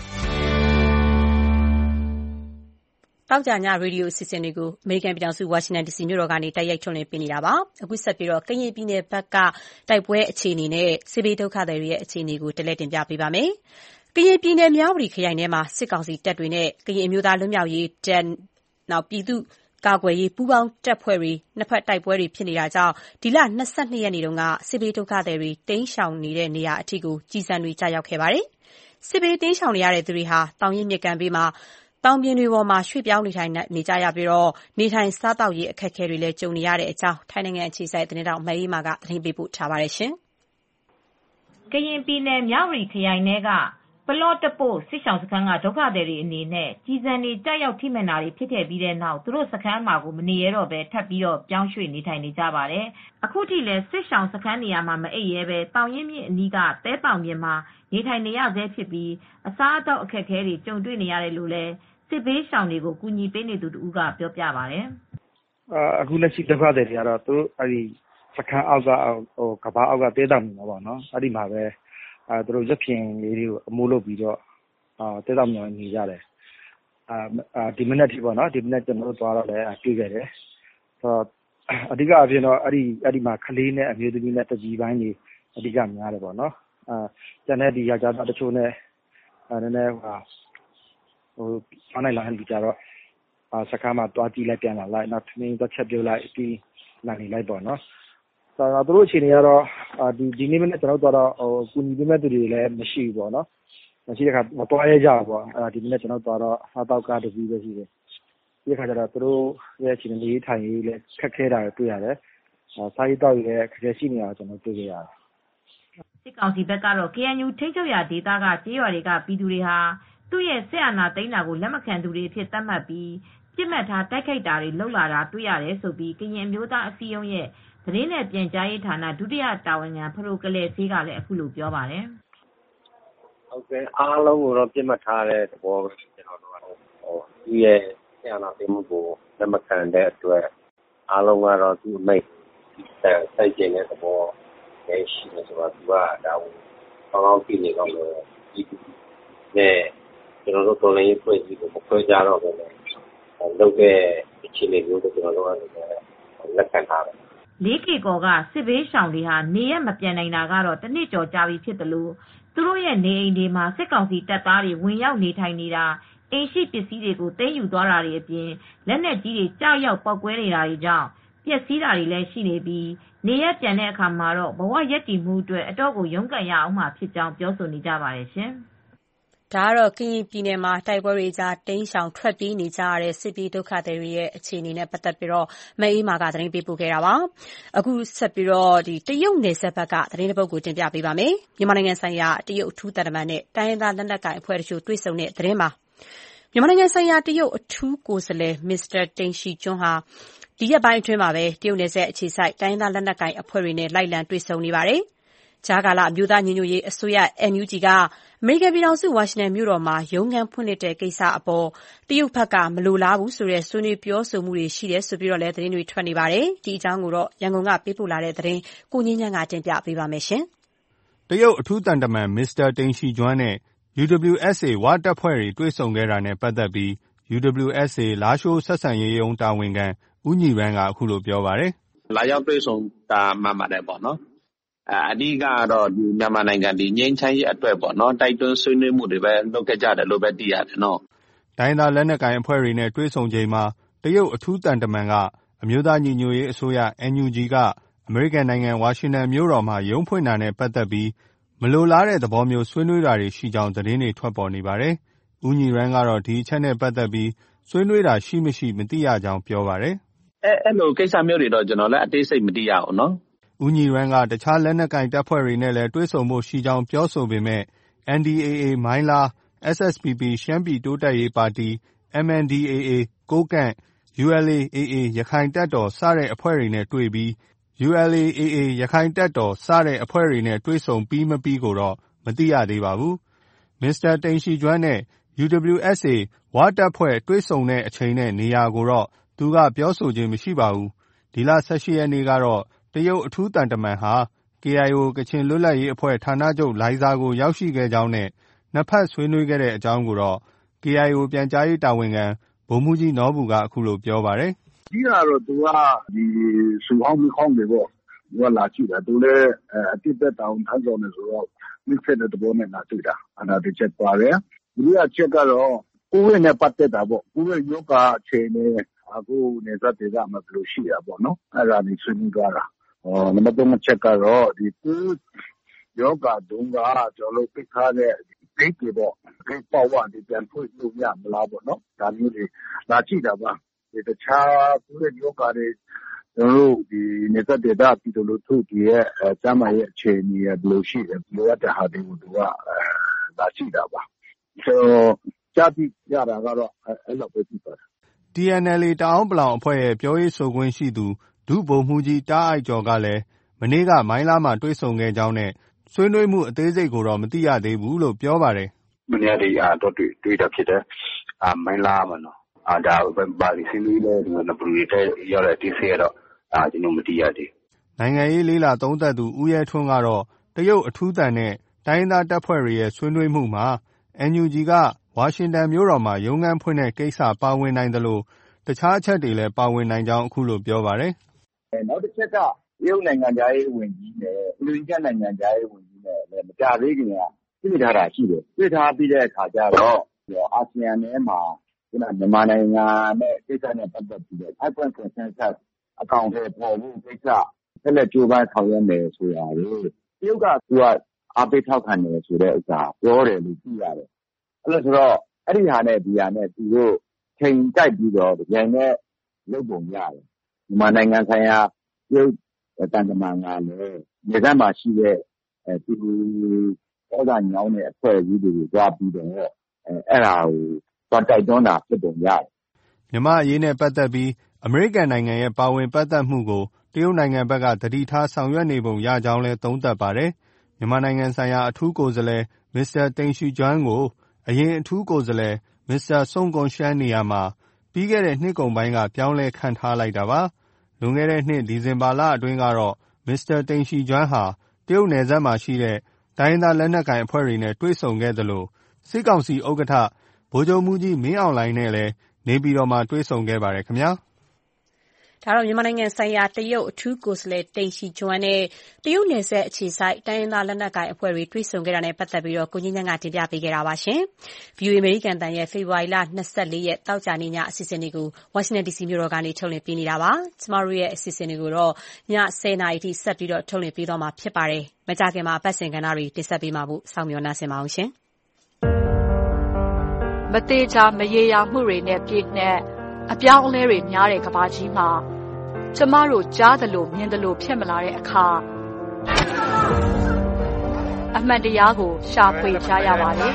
Speaker 2: တောက်ကြညရေဒီယိုအစီအစဉ်တွေကိုအမေရိကန်ပြည်ထောင်စုဝါရှင်တန် DC မြို့တော်ကနေတိုက်ရိုက်ထုတ်လွှင့်ပေးနေတာပါ။အခုဆက်ပြီးတော့ကရင်ပြည်နယ်ဘက်ကတိုက်ပွဲအခြေအနေနဲ့စစ်ဘေးဒုက္ခသည်တွေရဲ့အခြေအနေကိုတလဲတင်ပြပေးပါမယ်။ကရင်ပြည်နယ်မြဝတီခရိုင်ထဲမှာစစ်ကောင်စီတပ်တွေနဲ့ကရင်အမျိုးသားလွတ်မြောက်ရေးတပ်နောက်ပြည်သူ့ကာကွယ်ရေးပူးပေါင်းတပ်ဖွဲ့တွေနှစ်ဖက်တိုက်ပွဲတွေဖြစ်နေတာကြောင့်ဒီလ22ရက်နေ့တုန်းကစစ်ဘေးဒုက္ခသည်တွေတိမ်းရှောင်နေတဲ့နေရာအထိကိုကြီးစံတွေကြားရောက်ခဲ့ပါတယ်။စစ်ဘေးတိမ်းရှောင်နေရတဲ့သူတွေဟာတောင်ရင်မြစ်ကမ်းဘေးမှာတောင်ပြင်တွေပေါ်မှာရွှေ့ပြောင်းနေထိုင်နေကြရပြီးတော့နေထိုင်စားသောက်ရေးအခက်အခဲတွေလည်းကြုံနေရတဲ့အကြောင်းထိုင်းနိုင်ငံအခြေစိုက်သတင်းတောက်မအေးမာကသတင်းပေးပို့ထားပါတယ်ရှင်
Speaker 13: ။ကရင်ပြည်နယ်မြဝတီခရိုင်ထဲကပလော့တပို့စစ်ရှောင်စခန်းကဒုက္ခသည်တွေအနေနဲ့ကြီးစံနေကြောက်ရောက်ထိမှန်တာတွေဖြစ်ခဲ့ပြီးတဲ့နောက်သူတို့စခန်းမှာကိုမနေရတော့ပဲထပ်ပြီးတော့ပြောင်းရွှေ့နေထိုင်နေကြပါတယ်။အခုထိလည်းစစ်ရှောင်စခန်းနေရာမှာမအိပ်ရဲပဲတောင်ရင်မြစ်အနီးကတဲတောင်ပြင်မှာနေထိုင်နေရဆဲဖြစ်ပြီးအစားအသောက်အခက်အခဲတွေကြုံတွေ့နေရတယ်လို့လည်းစစ်ဘေးရှောင်တွေကိုကူညီပေးနေသူတူကပြောပြပါတယ်
Speaker 14: ။အခုလက်ရှိဒုက္ခသည်တွေကတော့သူတို့အဲဒီစခန်းအောက်ကကဘာအောက်ကတဲတောင်ပြင်မှာပေါ့နော်။အဲဒီမှာပဲသူတို့ရက်ဖြင်လေးတွေကိုအမိုးလုပ်ပြီးတော့တဲတောင်ပြင်နေကြတယ်။ဒီမနေ့ထိပေါ့နော်ဒီမနေ့ကျွန်တော်တို့သွားတော့လည်းတွေ့ခဲ့တယ်။အဓိကအဖြစ်တော့အဲဒီမှာကလေးနဲ့အမျိုးသမီးနဲ့တကြီးပိုင်းတွေအဓိကများတယ်ပေါ့နော်။ကျန်တဲ့ဒီယောက်ျားသားတချို့နဲ့နည်းနည်းဆောင်းနိုင်လာတဲ့လူကြတော့စကားမှာတွားကြည့်လိုက်ပြန်လာလိုက်နောက်ထမင်းသွားချက်ပြုတ်လိုက်ပြီးလာနေလိုက်ပေါ့နော်သူတို့အခြေအနေကတော့ဒီနေ့မနေ့ကျွန်တော်တို့တော့ကူညီပေးမဲ့သူတွေလည်းမရှိဘူးပေါ့နော်မရှိတဲ့အခါမတွားရကြဘူးပေါ့ဒီမနေ့ကျွန်တော်တို့တော့အသောက်ကတစည်းပဲရှိတယ်ဒီအခါကျတော့သူတို့ရဲ့အခြေအနေထိုင်ရေးလည်းခက်ခဲတာတွေ့ရတယ်စားရေးတောက်ရေးလည်းခက်ခဲရှိနေတာကျွန်တော်တွေ့ခဲ့ရတယ်
Speaker 13: စစ်ကောင်စီဘက်ကတော့ KNU ထိန်းချုပ်ရာဒေသကကြေးရွာတွေကပြည်သူတွေဟာသူ့ရဲ့ဆက်အာဏာသိမ်းတာကိုလက်မခံသူတွေအဖြစ်သတ်မှတ်ပြီးပြစ်မှတ်ထားတိုက်ခိုက်တာတွေလုပ်လာတာတွေ့ရတယ်ဆိုပြီးကရင်အမျိုးသားအစည်းအရုံးရဲ့သတင်းနဲ့ပြန်ကြားရေးဌာနဒုတိယတာဝန်ခံဖရိုကလေးဆေးကလည်းအခုလိုပြောပါတယ်
Speaker 4: ။ဟုတ်ကဲ့အားလုံးကိုတော့ပြစ်မှတ်ထားတဲ့သဘောပဲကျွန်တော်တို့ကတော့ဒီရဲ့ဆက်အာဏာသိမ်းမှုကိုလက်မခံတဲ့အတွက်အားလုံးကတော့သူ့အမိတ်စိုက်ကျင်တဲ့သဘောပဲရှိနေဆိုတော့သူကဒါကိုကောင်းကောင်းသိနေတော့လို့ဒီနဲ့ကျွန်တော်တို့တော်လိုင်းဖွဲ့စည်းကိုမခွဲကြတော့ဘူးလေလုပ်တဲ့အခြေအနေမျိုးကိုကျွန်တော်တို့ကလက်ခံထားတယ်
Speaker 13: ၄K ကော်ကစစ်ဘေးရှောင်တွေဟာနေရမပြန်နိုင်တာကတော့တစ်နှစ်ကျော်ကြာပြီဖြစ်တယ်လို့သူတို့ရဲ့နေအိမ်တွေမှာစစ်ကောင်စီတပ်သားတွေဝင်ရောက်နေထိုင်နေတာအိမ်ရှိပစ္စည်းတွေကိုသိမ်းယူသွားတာတွေအပြင်လက်နက်ကြီးတွေကြောက်ရောက်ပောက်ကွဲနေတာတွေကြောင့်ပျက်စီးတာတွေလည်းရှိနေပြီးနေရပြန်တဲ့အခါမှာတော့ဘဝရက်တည်မှုအတွက်အတော့ကိုရုန်းကန်ရအောင်မှာဖြစ်ကြောင်းပြောဆိုနေကြပါတယ်ရှင်
Speaker 2: ဒါကတော့ကရင်ပြည်နယ်မှာတိုက်ပွဲတွေကြားတိမ်းရှောင်ထွက်ပြေးနေကြရတဲ့စစ်ပြေးဒုက္ခသည်တွေရဲ့အခြေအနေနဲ့ပတ်သက်ပြီးတော့မအေးမာကသတင်းပေးပို့ခဲ့တာပါ။အခုဆက်ပြီးတော့တရုတ်နယ်စပ်ဘက်ကသတင်းတစ်ပုဒ်ကိုတင်ပြပေးပါမယ်။မြန်မာနိုင်ငံဆိုင်ရာတရုတ်အထူးသံတမန်နဲ့တိုင်းရင်းသားလက်နက်ကိုင်အဖွဲ့တချို့တွေ့ဆုံတဲ့သတင်းပါ။မြန်မာနိုင်ငံဆိုင်ရာတရုတ်အထူးကိုယ်စားလှယ်မစ္စတာတင်ရှီကျွန်းဟာဒီရက်ပိုင်းအတွင်းမှာပဲတရုတ်နယ်စပ်အခြေစိုက်တိုင်းရင်းသားလက်နက်ကိုင်အဖွဲ့တွေနဲ့လိုက်လံတွေ့ဆုံနေပါတယ်။ကြားကာလအမျိုးသားညီညွတ်ရေးအစိုးရ NUG ကအမေရိကန်ပြည်ထောင်စုဝါရှင်တန်မြို့တော်မှာရုံးခန်းဖွင့်လှစ်တဲ့ကိစ္စအပေါ်တရုတ်ဘက်ကမလိုလားဘူးဆိုတဲ့ဆွေးနွေးပြောဆိုမှုတွေရှိတယ်ဆိုပြီးတော့လည်းသတင်းတွေထွက်နေပါတယ်။ဒီအကြောင်းကိုတော့ရန်ကုန်ကပေးပို့လာတဲ့သတင်းကိုငြိမ်းချမ်းကတင်ပြပေးပါမယ်။
Speaker 15: တရုတ်အထူးသံတမန်မစ္စတာတိန်ရှီကျွမ်းနဲ့ UWSA ဝတပ်ဖွဲ့တွေတွေ့ဆုံခဲ့တာနဲ့ပတ်သက်ပြီး UWSA လားရှိုးဆက်ဆံရေးရုံးတာဝန်ခံဦးညီရန်းကအခုလိုပြောပါတယ်
Speaker 16: ။လာရောက်တွေ့ဆုံတာမှန်ပါတယ်ပေါ့နော်။အဓိကတော့ဒီမြန်မာနိုင်ငံဒီငြိမ်းချမ်းရေးအတွက်ပေါ့နော်တိုက်တွန်းဆွေးနွေးမှုတွေပဲလုပ်ခဲ့ကြတယ်လို့ပဲသိရတယ်နော်
Speaker 15: ။တိုင်းသားလက်နက်ကိုင်အဖွဲ့တွေနဲ့တွေ့ဆုံချိန်မှာတရုတ်အထူးသံတမန်ကအမျိုးသားညီညွတ်ရေးအစိုးရ NUG ကအမေရိကန်နိုင်ငံဝါရှင်တန်မြို့တော်မှာရုံးဖွင့်တာနဲ့ပတ်သက်ပြီးမလိုလားတဲ့သဘောမျိုးဆွေးနွေးတာတွေရှိကြောင်းသတင်းတွေထွက်ပေါ်နေပါတယ်။ဦးညီရန်းကတော့ဒီအချက်နဲ့ပတ်သက်ပြီးဆွေးနွေးတာရှိမရှိမသိရကြောင်းပြောပါတယ်
Speaker 16: ။အဲ့လိုကိစ္စမျိုးတွေတော့ကျွန်တော်လည်းအသေးစိတ်မသိရဘူးနော်
Speaker 15: ။ဦးညီရန်းကတခြားလက်နက်ကိုင်တပ်ဖွဲ့တွေနဲ့လည်းတွေ့ဆုံဖို့ရှိကြောင်းပြောဆိုပေမဲ့ NDAA မိုင်းလား SSPP ရှမ်းပြည်တိုးတက်ရေးပါတီ MNDAA ကိုးကန့် ULA/AA ရခိုင်တပ်တော်စတဲ့အဖွဲ့တွေနဲ့တွေ့ပြီးULA/AA ရခိုင်တပ်တော်စတဲ့အဖွဲ့တွေနဲ့တွေ့ဆုံပြီးမပြီးကိုတော့မသိရသေးပါဘူး။မစ္စတာတိန်ရှီကျွမ်းနဲ့ UWSA ဝတပ်ဖွဲ့တွေ့ဆုံတဲ့အချိန်နဲ့နေရာကိုတော့သူကပြောဆိုခြင်းမရှိပါဘူး။ဒီလ18ရက်နေ့ကတော့တရုတ်အထူးသံတမန်ဟာ KIO ကချင်လွတ်လပ်ရေးအဖွဲ့ဌာနချုပ်လိုင်ဇာကိုရောက်ရှိခဲ့ကြောင်းနဲ့နှစ်ဖက်ဆွေးနွေးခဲ့တဲ့အကြောင်းကိုတော့ KIO ပြန်ကြားရေးတာဝန်ခံဗိုလ်မှူးကြီးနော်ဘူကအခုလိုပြောပါတယ်
Speaker 17: ။အဓိကတော့သူကဒီဆူဟောင်းမခေါင်းတွေပေါ့။သူကလာကြည့်တာသူလည်းအတိတ်တောင်ထမ်းဆောင်နေဆိုတော့မိဖက်တဲ့သဘောနဲ့လာတွေ့တာ။အဲ့ဒါတစ်ချက်ပါတယ်။ဒီအချက်ကတော့ကိုယ်နဲ့ပတ်သက်တာပေါ့။ကိုယ်ရဲ့ယောဂအခြေအနေအခုနေသက်တွေကမဘယ်လိုရှိတာပေါ့နော်။အဲ့ဒါนี่ဆွေးနွေးကြတာ။နံပါတ်3ချက်ကတော့ဒီကိုယောဂတုံးကကျွန်တော်ပြထားတဲ့ဒိတ်တွေပေါ့။ဒီပေါ့ဝါဒီပြန်ဖွင့်လို့ရမလားပေါ့နော်။ဒါမျိုးတွေလာကြည့်တာပါ။ဒီတခြားကိုယ်ရဲ့ယောဂတွေကျွန်တော်တို့ဒီနေသက်တွေကပြည်သူလူထုတွေရဲ့ကျန်းမာရေးအခြေအနေဘယ်လိုရှိတယ်လိုအပ်တဲ့ဟာတွေကိုသူကလာကြည့်တာပါ။ဆိုကြားပြီးရတာကတော့အဲ့လိုပဲဖြစ်ပါတယ်
Speaker 15: ။ TNLA တအောင်းပလောင်အဖွဲ့ရဲ့ပြောရေးဆိုခွင့်ရှိသူဒုဗိုလ်မှူးကြီးတားအိုက်ကျော်ကလည်းမနေ့ကမိုင်းလားမှာတွေ့ဆုံခဲ့ကြောင်းနဲ့ဆွေးနွေးမှုအသေးစိတ်ကိုတော့မသိရသေးဘူးလို့ပြောပါတယ်
Speaker 17: ။မနေ့ကတော့တွေ့တာဖြစ်တယ်။မိုင်းလားမှာနော်။ဒါဘာလို့ဆွေးနွေးလဲဒီလိုဘယ်လိုရောက်တဲ့အသေးစိတ်ကတော့ကျွန်တော်မသိရသေးဘူး
Speaker 15: ။နိုင်ငံရေးလေးလာသုံးသပ်သူဦးရဲထွန်းကတော့တရုတ်အထူးသံနဲ့တိုင်းသားတပ်ဖွဲ့တွေရဲ့ဆွေးနွေးမှုမှာ NUG ကဝါရှင်တန်မြို့တော်မှာရုံးခန်းဖွင့်တဲ့ကိစ္စပါဝင်နိုင်တယ်လို့တခြားအချက်တွေလည်းပါဝင်နိုင်ကြောင်းအခုလိုပြောပါတယ်
Speaker 17: ။နောက်တစ်ချက်ကတရုတ်နိုင်ငံသားရေးဝန်ကြီးနဲ့အင်ဒိုနီးရှားနိုင်ငံသားရေးဝန်ကြီးနဲ့လည်းမကြသေးခင်ကတွေ့ထားတာရှိတယ်။တွေ့ထားပြီးတဲ့အခါကျတော့အာဆီယံထဲမှာမြန်မာနိုင်ငံနဲ့ကိစ္စနဲ့ပတ်သက်ပြီးတော့ 5 consensus အကောင့်ထဲပေါ်ဖို့ကိစ္စဆက်လက်ကြိုးပမ်းဆောင်ရွက်မယ်ဆိုတာလေတရုတ်ကသူကအားပေးထောက်ခံတယ်ဆိုတဲ့ဥစ္စာပြောတယ်လို့သိရတယ်။အဲ့လိုဆိုတော့အဲ့ဒီဟာနဲ့ဒီဟာနဲ့သူတို့ချိန်ကြိုက်ပြီးတော့ကြိုင်နဲ့လုပ်ပုံရတယ်။မြန်မာနိုင်ငံဆိုင်ရာတရုတ်တန်တမန်ကလည်းနေကမ်းမှာရှိတဲ့သူဩဇာညောင်းတဲ့အဖွဲ့အစည်းတွေကိုကြွားပြီးတော့အဲ့ဒါကိုသွားတိုက်တွန်းတာဖြစ်ပုံရတယ်
Speaker 15: ။မြန်မာအရေးနဲ့ပတ်သက်ပြီးအမေရိကန်နိုင်ငံရဲ့ပါဝင်ပတ်သက်မှုကိုတရုတ်နိုင်ငံဘက်ကသတိထားဆောင်ရွက်နေပုံရကြောင်းလည်းသုံးသပ်ပါတယ်။မြန်မာနိုင်ငံဆိုင်ရာအထူးကိုယ်စားလှယ်မစ္စတာတိန်ရှီကျွမ်းကိုအရင်အထူးကိုယ်စားလှယ်မစ္စတာဆွန်ကွန်ရှန်းနေရာမှာပြီးခဲ့တဲ့နှစ်ကုန်ပိုင်းကပြောင်းလဲခန့်ထားလိုက်တာပါ။လွန်ခဲ့တဲ့နှစ်ဒီဇင်ဘာလအတွင်းကတော့မစ္စတာတိန်ရှီကျွမ်းဟာတရုတ်နယ်စပ်မှာရှိတဲ့တိုင်းသားလက်နက်ကိုင်အဖွဲ့တွေနဲ့တွေ့ဆုံခဲ့သလိုစစ်ကောင်စီဥက္ကဋ္ဌဗိုလ်ချုပ်မှူးကြီးမင်းအောင်လှိုင်နဲ့လည်းနေပြည်တော်မှာတွေ့ဆုံခဲ့ပါတယ်ခင်ဗျာ။
Speaker 2: ဒါတော့မြန်မာနိုင်ငံဆိုင်ရာတရုတ်အထူးကိုယ်စားလှယ်တိန်ရှီကျွမ်းနဲ့တရုတ်နယ်စပ်အခြေစိုက်တိုင်းရင်းသားလက်နက်ကိုင်အဖွဲ့တွေတွေ့ဆုံခဲ့တာနဲ့ပတ်သက်ပြီးကိုငြိမ်းချမ်းကတင်ပြပေးခဲ့တာပါရှင်။ VOA အမေရိကန်တန်ရဲ့ဖေဖော်ဝါရီလ24ရက်တောက်ကြနေ့ညအစီအစဉ်တွေကိုဝါရှင်တန် DC မြို့တော်ကနေထုတ်လွှင့်ပေးနေတာပါ။ကျမတို့ရဲ့အစီအစဉ်တွေကိုတော့ည10:00နာရီထိဆက်ပြီးထုတ်လွှင့်ပေးသွားမှာဖြစ်ပါတယ်။မကြခင်မှာအပတ်စဉ်ကဏ္ဍတွေတင်ဆက်ပေးမှာဖို့စောင့်မျှော်နှားဆင်ပါအောင်ရှင်
Speaker 9: ။မသေးချာမရေရာမှုတွေနဲ့ပြည့်နှက်အပြောင်းအလဲတွေများတဲ့ကမ္ဘာကြီးမှာကျမတို့ကြားသလိုမြင်သလိုဖြစ်မလာတဲ့အခါအမှန်တရားကိုရှာဖွေကြရပါတယ်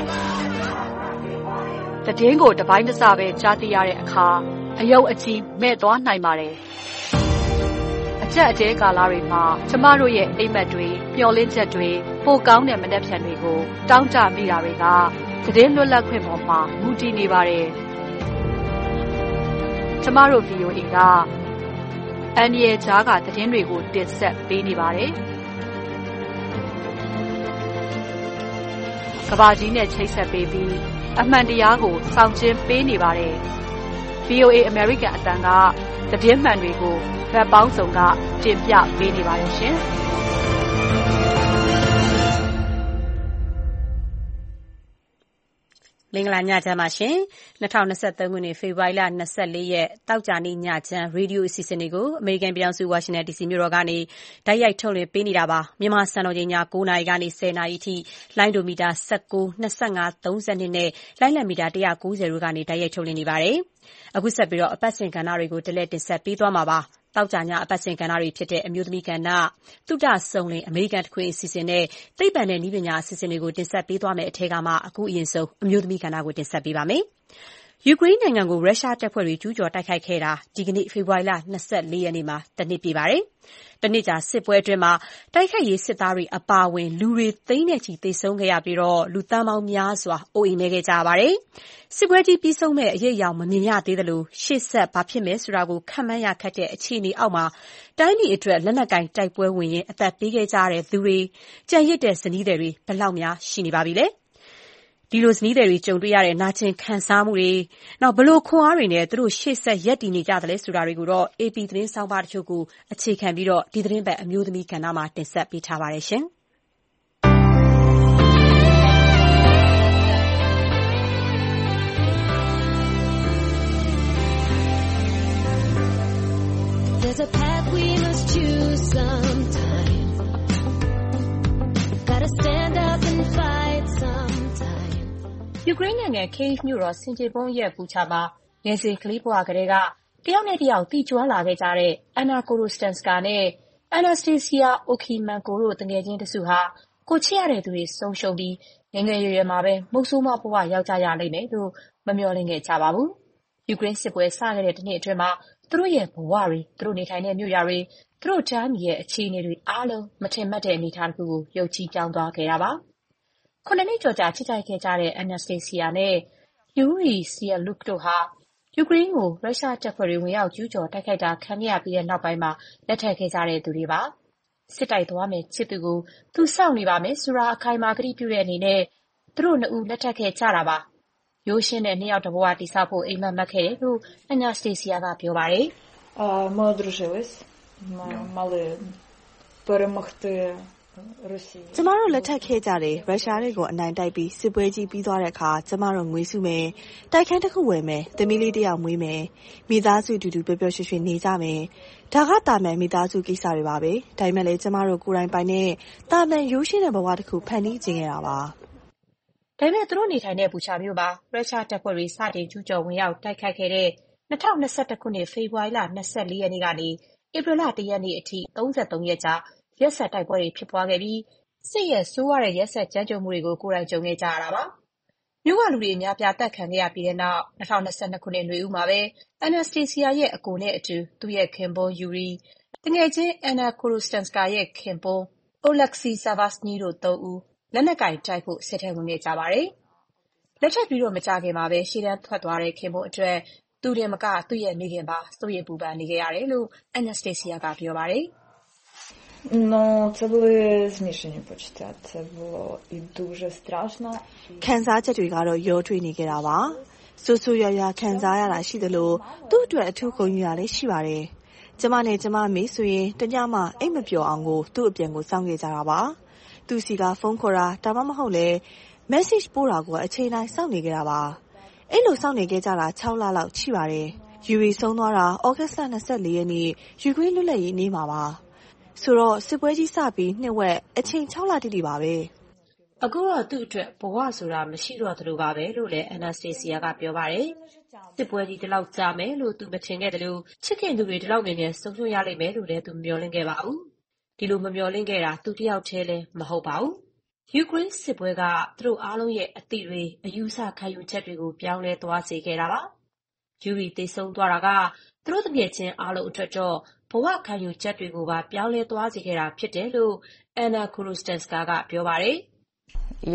Speaker 9: ။သတင်းကိုတစ်ပိုင်းတစ်စပဲကြားသိရတဲ့အခါအယုံအကြည်မဲ့သွားနိုင်ပါတယ်။ အကြက်အတဲကာလတွေမှာကျမတို့ရဲ့အိမ်မက်တွေမျှော်လင့်ချက်တွေပိုကောင်းတဲ့မနှက်ဖြန်တွေကိုတောင်းတမိတာတွေကသတင်းလွတ်လပ်ခွင့်ပေါ်မှာမူတည်နေပါတယ်ကျမတို့ VOA ကအန်ရီဂျာကသတင်းတွေကိုတင်ဆက်ပေးနေပါတယ်ကဘာကြီးနဲ့ချိတ်ဆက်ပေးပြီးအမှန်တရားကိုစောင့်ကျဉ်ပေးနေပါတယ် VOA American အတန်ကသတင်းမှန်တွေကိုဘက်ပေါင်းစုံကတင်ပြပေးနေပါတယ်ရှင်
Speaker 2: မင်္ဂလာညချမ်းပါရှင်2023ခုနှစ်ဖေဖော်ဝါရီလ24ရက်တောက်ကြနေ့ညချမ်းရေဒီယိုအစီအစဉ်တွေကိုအမေရိကန်ပြည်ထောင်စုဝါရှင်တန် DC မြို့တော်ကနေတိုက်ရိုက်ထုတ်လွှင့်ပေးနေတာပါမြန်မာစံတော်ချိန်ည9:00နာရီကနေ10:00နာရီအထိလိုင်းဒိုမီတာ19 25 32နဲ့လိုင်းလံမီတာ190တို့ကနေတိုက်ရိုက်ထုတ်လွှင့်နေပါတယ်အခုဆက်ပြီးတော့အပတ်စဉ်ကဏ္ဍတွေကိုတလက်တင်ဆက်ပေးသွားမှာပါတောက်ကြညအပတ်စဉ်ကဏ္ဍတွေဖြစ်တဲ့အမျိုးသမီးကဏ္ဍသုတဆုံလင်အမေရိကန်တခွင်အစီအစဉ်နဲ့သိပ္ပံနဲ့နည်းပညာအစီအစဉ်တွေကိုတင်ဆက်ပေးသွားမယ်အထက်ကမှအခုအရင်ဆုံးအမျိုးသမီးကဏ္ဍကိုတင်ဆက်ပေးပါမယ်ယူကရိန်းနိုင်ငံကိုရုရှားတပ်ဖွဲ့တွေကျူးကျော်တိုက်ခိုက်ခဲ့တာဒီကနေ့ဖေဖော်ဝါရီလ24ရက်နေ့မှာတစ်နှစ်ပြည့်ပါတယ်တနှစ်ကြာစစ်ပွဲအတွင်းမှာတိုက်ခိုက်ရေးစစ်သားတွေအပါအဝင်လူတွေသိန်းနဲ့ချီသေဆုံးခဲ့ရပြီးတော့လူသန်းပေါင်းများစွာအိုးအိမ်မဲ့ခဲ့ကြရပါတယ်စစ်ပွဲကြီးပြီးဆုံးမဲ့အရေးအယောင်မမြင်ရသေးသလိုရှေ့ဆက်ဘာဖြစ်မယ်ဆိုတာကိုခန့်မှန်းရခက်တဲ့အခြေအနေအောက်မှာတိုင်းပြည်အတွက်လက်နက်ကင်တိုက်ပွဲဝင်ရင်အသက်ပေးခဲ့ကြတဲ့သူတွေကြံရစ်တဲ့ဇနီးတွေဘယ်လောက်များရှိနေပါပြီလဲဒီလိုဇနီးတွေကြုံတွေ့ရတဲ့နာကျင်ခံစားမှုတွေနောက်ဘလို့ခွန်အားတွေနဲ့သူတို့ရှေ့ဆက်ရက်တည်နေကြတယ်လဲဆိုတာတွေကိုတော့ AP သတင်းဆောင်းပါးတချို့ကိုအခြေခံပြီးတော့ဒီသတင်းပတ်အမျိုးသမီးကဏ္ဍမှာတင်ဆက်ပေးထားပါတယ်ရှင်There's a path we must choose sometime Gotta stand up and fight sometime ယူကရိန်းနိုင်ငံ Kyiv မြို့တော်ဆင်ခြေဖုံးရဲ့ပူချာမှာငယ်စဉ်ကလေးဘဝကတည်းကတယောက်နဲ့တယောက်တီကျွမ်းလာခဲ့ကြတဲ့ Anna Korostenska နဲ့ Anastasia Okhimenko တို့တငယ်ချင်းတစုဟာကိုချစ်ရတဲ့သူတွေဆုံးရှုံးပြီးငယ်ငယ်ရွယ်ရွယ်မှာပဲမုတ်ဆိုးမဘဝရောက်ကြရလိမ့်မယ်လို့မမျှော်လင့်ခဲ့ကြပါဘူး။ယူကရိန်းစစ်ပွဲစခဲ့တဲ့တစ်နှစ်အတွင်းမှာသူတို့ရဲ့ဘဝတွေသူတို့နေထိုင်တဲ့မြို့ရွာတွေသူတို့တိုင်းပြည်ရဲ့အခြေအနေတွေအားလုံးမထင်မှတ်တဲ့အနေအထားတစ်ခုကိုရုပ်ချပြောင်းသွားခဲ့တာပါ။9နှစ်ကျော်ကြာချစ်ကြိုက်ခဲ့ကြတဲ့ Anastasia နဲ့ Yuri Sialuk တို့ဟာယူကရိန်းကိုရုရှားတပ်ဖွဲ့တွေဝင်ရောက်ကျူးကျော်တိုက်ခိုက်တာခံခဲ့ရပြီးတဲ့နောက်ပိုင်းမှာလက်ထပ်ခဲ့ကြတဲ့သူတွေပါ။စစ်တိုက်သွားမယ်ချစ်သူကိုသူစောင့်နေပါမယ်ဆိုတာအခိုင်အမာကတိပြုတဲ့အနေနဲ့သူတို့နှစ်ဦးလက်ထပ်ခဲ့ကြတာပါ။ရိုးရှင်းတဲ့နှစ်ယောက်တစ်ဘဝတည်ဆောက်ဖို့အိမ်မက်မှတ်ခဲ့တယ်လို့ Anastasia ကပြောပါတယ်
Speaker 18: – Ми одружились, мали перемогти Росію.
Speaker 19: ကျမတို့လက်ထပ်ခဲ့ကြတယ်ရုရှားတွေကိုအနိုင်တိုက်ပြီးစစ်ပွဲကြီးပြီးသွားတဲ့အခါကျမတို့ငွေစုမယ်တိုက်ခန်းတစ်ခုဝယ်မယ်သမီးလေးတစ်ယောက်မွေးမယ်မိသားစုတူတူပျော်ပျော်ရွှင်ရွှင်နေကြမယ်ဒါကတာမန်မိသားစုကိစ္စတွေပါပဲဒါပေမဲ့လည်းကျမတို့ကိုယ်တိုင်ပိုင်တဲ့တာမန်ရိုးရှင်းတဲ့ဘဝတစ်ခုဖန်တီးခြင်းခဲ့တာပါ
Speaker 2: ဒါပေမဲ့သူတို့နေထိုင်တဲ့ဘူချာမြို့မှာရုရှားတပ်ဖွဲ့တွေစတင်ကျူးကျော်ဝင်ရောက်တိုက်ခိုက်ခဲ့တဲ့2021ခုနှစ်ဖေဖော်ဝါရီလ24ရက်နေ့ကနေဧပြီလ1ရက်နေ့အထိ33ရက်ကြာရက်ဆက်တိုက်ပွဲတွေဖြစ်ပွားခဲ့ပြီးစစ်ရဲ့ဆိုးဝါးတဲ့ရက်ဆက်ကြမ်းကြုတ်မှုတွေကိုကိုယ်တိုင်ကြုံခဲ့ကြရတာပါ။မြို့ကလူတွေအများပြားတပ်ခံခဲ့ရပြီးတဲ့နောက်2022ခုနှစ်နွေဦးမှာပဲ Anastasia ရဲ့အကိုနဲ့အတူသူ့ရဲ့ခင်ပွန်း Yuri တငယ်ချင်း Anna Korostenska ရဲ့ခင်ပွန်း Oleksiy Zavasny တို့3ဦးလက်နက်ကင်တိုက်ဖို့စစ်ထဲဝင်ခဲ့ကြပါတယ်။လက်ထပ်ပြီးတော့မကြခင်မှာပဲရှေ့တန်းထွက်သွားတဲ့ခင်ပွန်းအတွက်သူတင်မကသူ့ရဲ့မိခင်ပါစိုးရိမ်ပူပန်နေခဲ့ရတယ်လို့ Anastasia ကပြောပါတယ်
Speaker 18: Ну, це були змішані почуття. Це було і дуже страшно.
Speaker 19: ခံစားချက်တွေကတော့ရောထွေးနေခဲ့တာပါ။ဆူဆူရွာရွာခံစားရတာရှိသလိုသူ့အတွက်အထူးဂုဏ်ယူရလည်းရှိပါတယ်။ကျမနဲ့ကျမမေဆိုရင်တညမှအိတ်မပျော်အောင်ကိုသူ့အပြန်ကိုစောင့်ခဲ့ကြတာပါ။သူစီကဖုန်းခေါ်တာဒါမှမဟုတ်လေ message ပို့တာကိုအချိန်တိုင်းစောင့်နေခဲ့တာပါ။အဲ့လိုစောင့်နေခဲ့ကြတာ6လလောက်ရှိပါတယ်။ Yuri ဆုံးသွားတာဩဂတ်စ်လ24ရက်နေ့ယူကရိန်းလွတ်လပ်ရေးနေ့မှာပါ။ဆိုတော့စစ်ပွဲကြီးစပြီးနှစ်ဝက်အချိန်6လတိတိပါပဲ
Speaker 2: အခုတော့သူ့အတွက်ဘဝဆိုတာမရှိတော့သလိုပါပဲလို့လည်း Anastasia ကပြောပါတယ်စစ်ပွဲကြီးဒီလောက်ကြာမယ်လို့သူမထင်ခဲ့တယ်လို့ချစ်ခင်သူတွေဒီလောက်မြန်မြန်ဆုံးရှုံးရလိမ့်မယ်လို့လည်းသူမျှော်လင့်ခဲ့ပါဘူးဒီလိုမမျှော်လင့်ခဲ့တာသူတယောက်တည်းလည်းမဟုတ်ပါဘူးယူကရိန်းစစ်ပွဲကသူတို့အားလုံးရဲ့အသည့်တွေအယူဆခံယူချက်တွေကိုပြောင်းလဲသွားစေခဲ့တာပါယူရီသေဆုံးသွားတာကသူတို့တကယ်ချင်းအားလုံးအတွက်တော့ဘဘဝခံယူချက်တွေကိုပါပြောင်းလဲသွားစေခဲ့တာဖြစ်တယ်လို့ Anna Kurustenska ကပြောပါတယ်။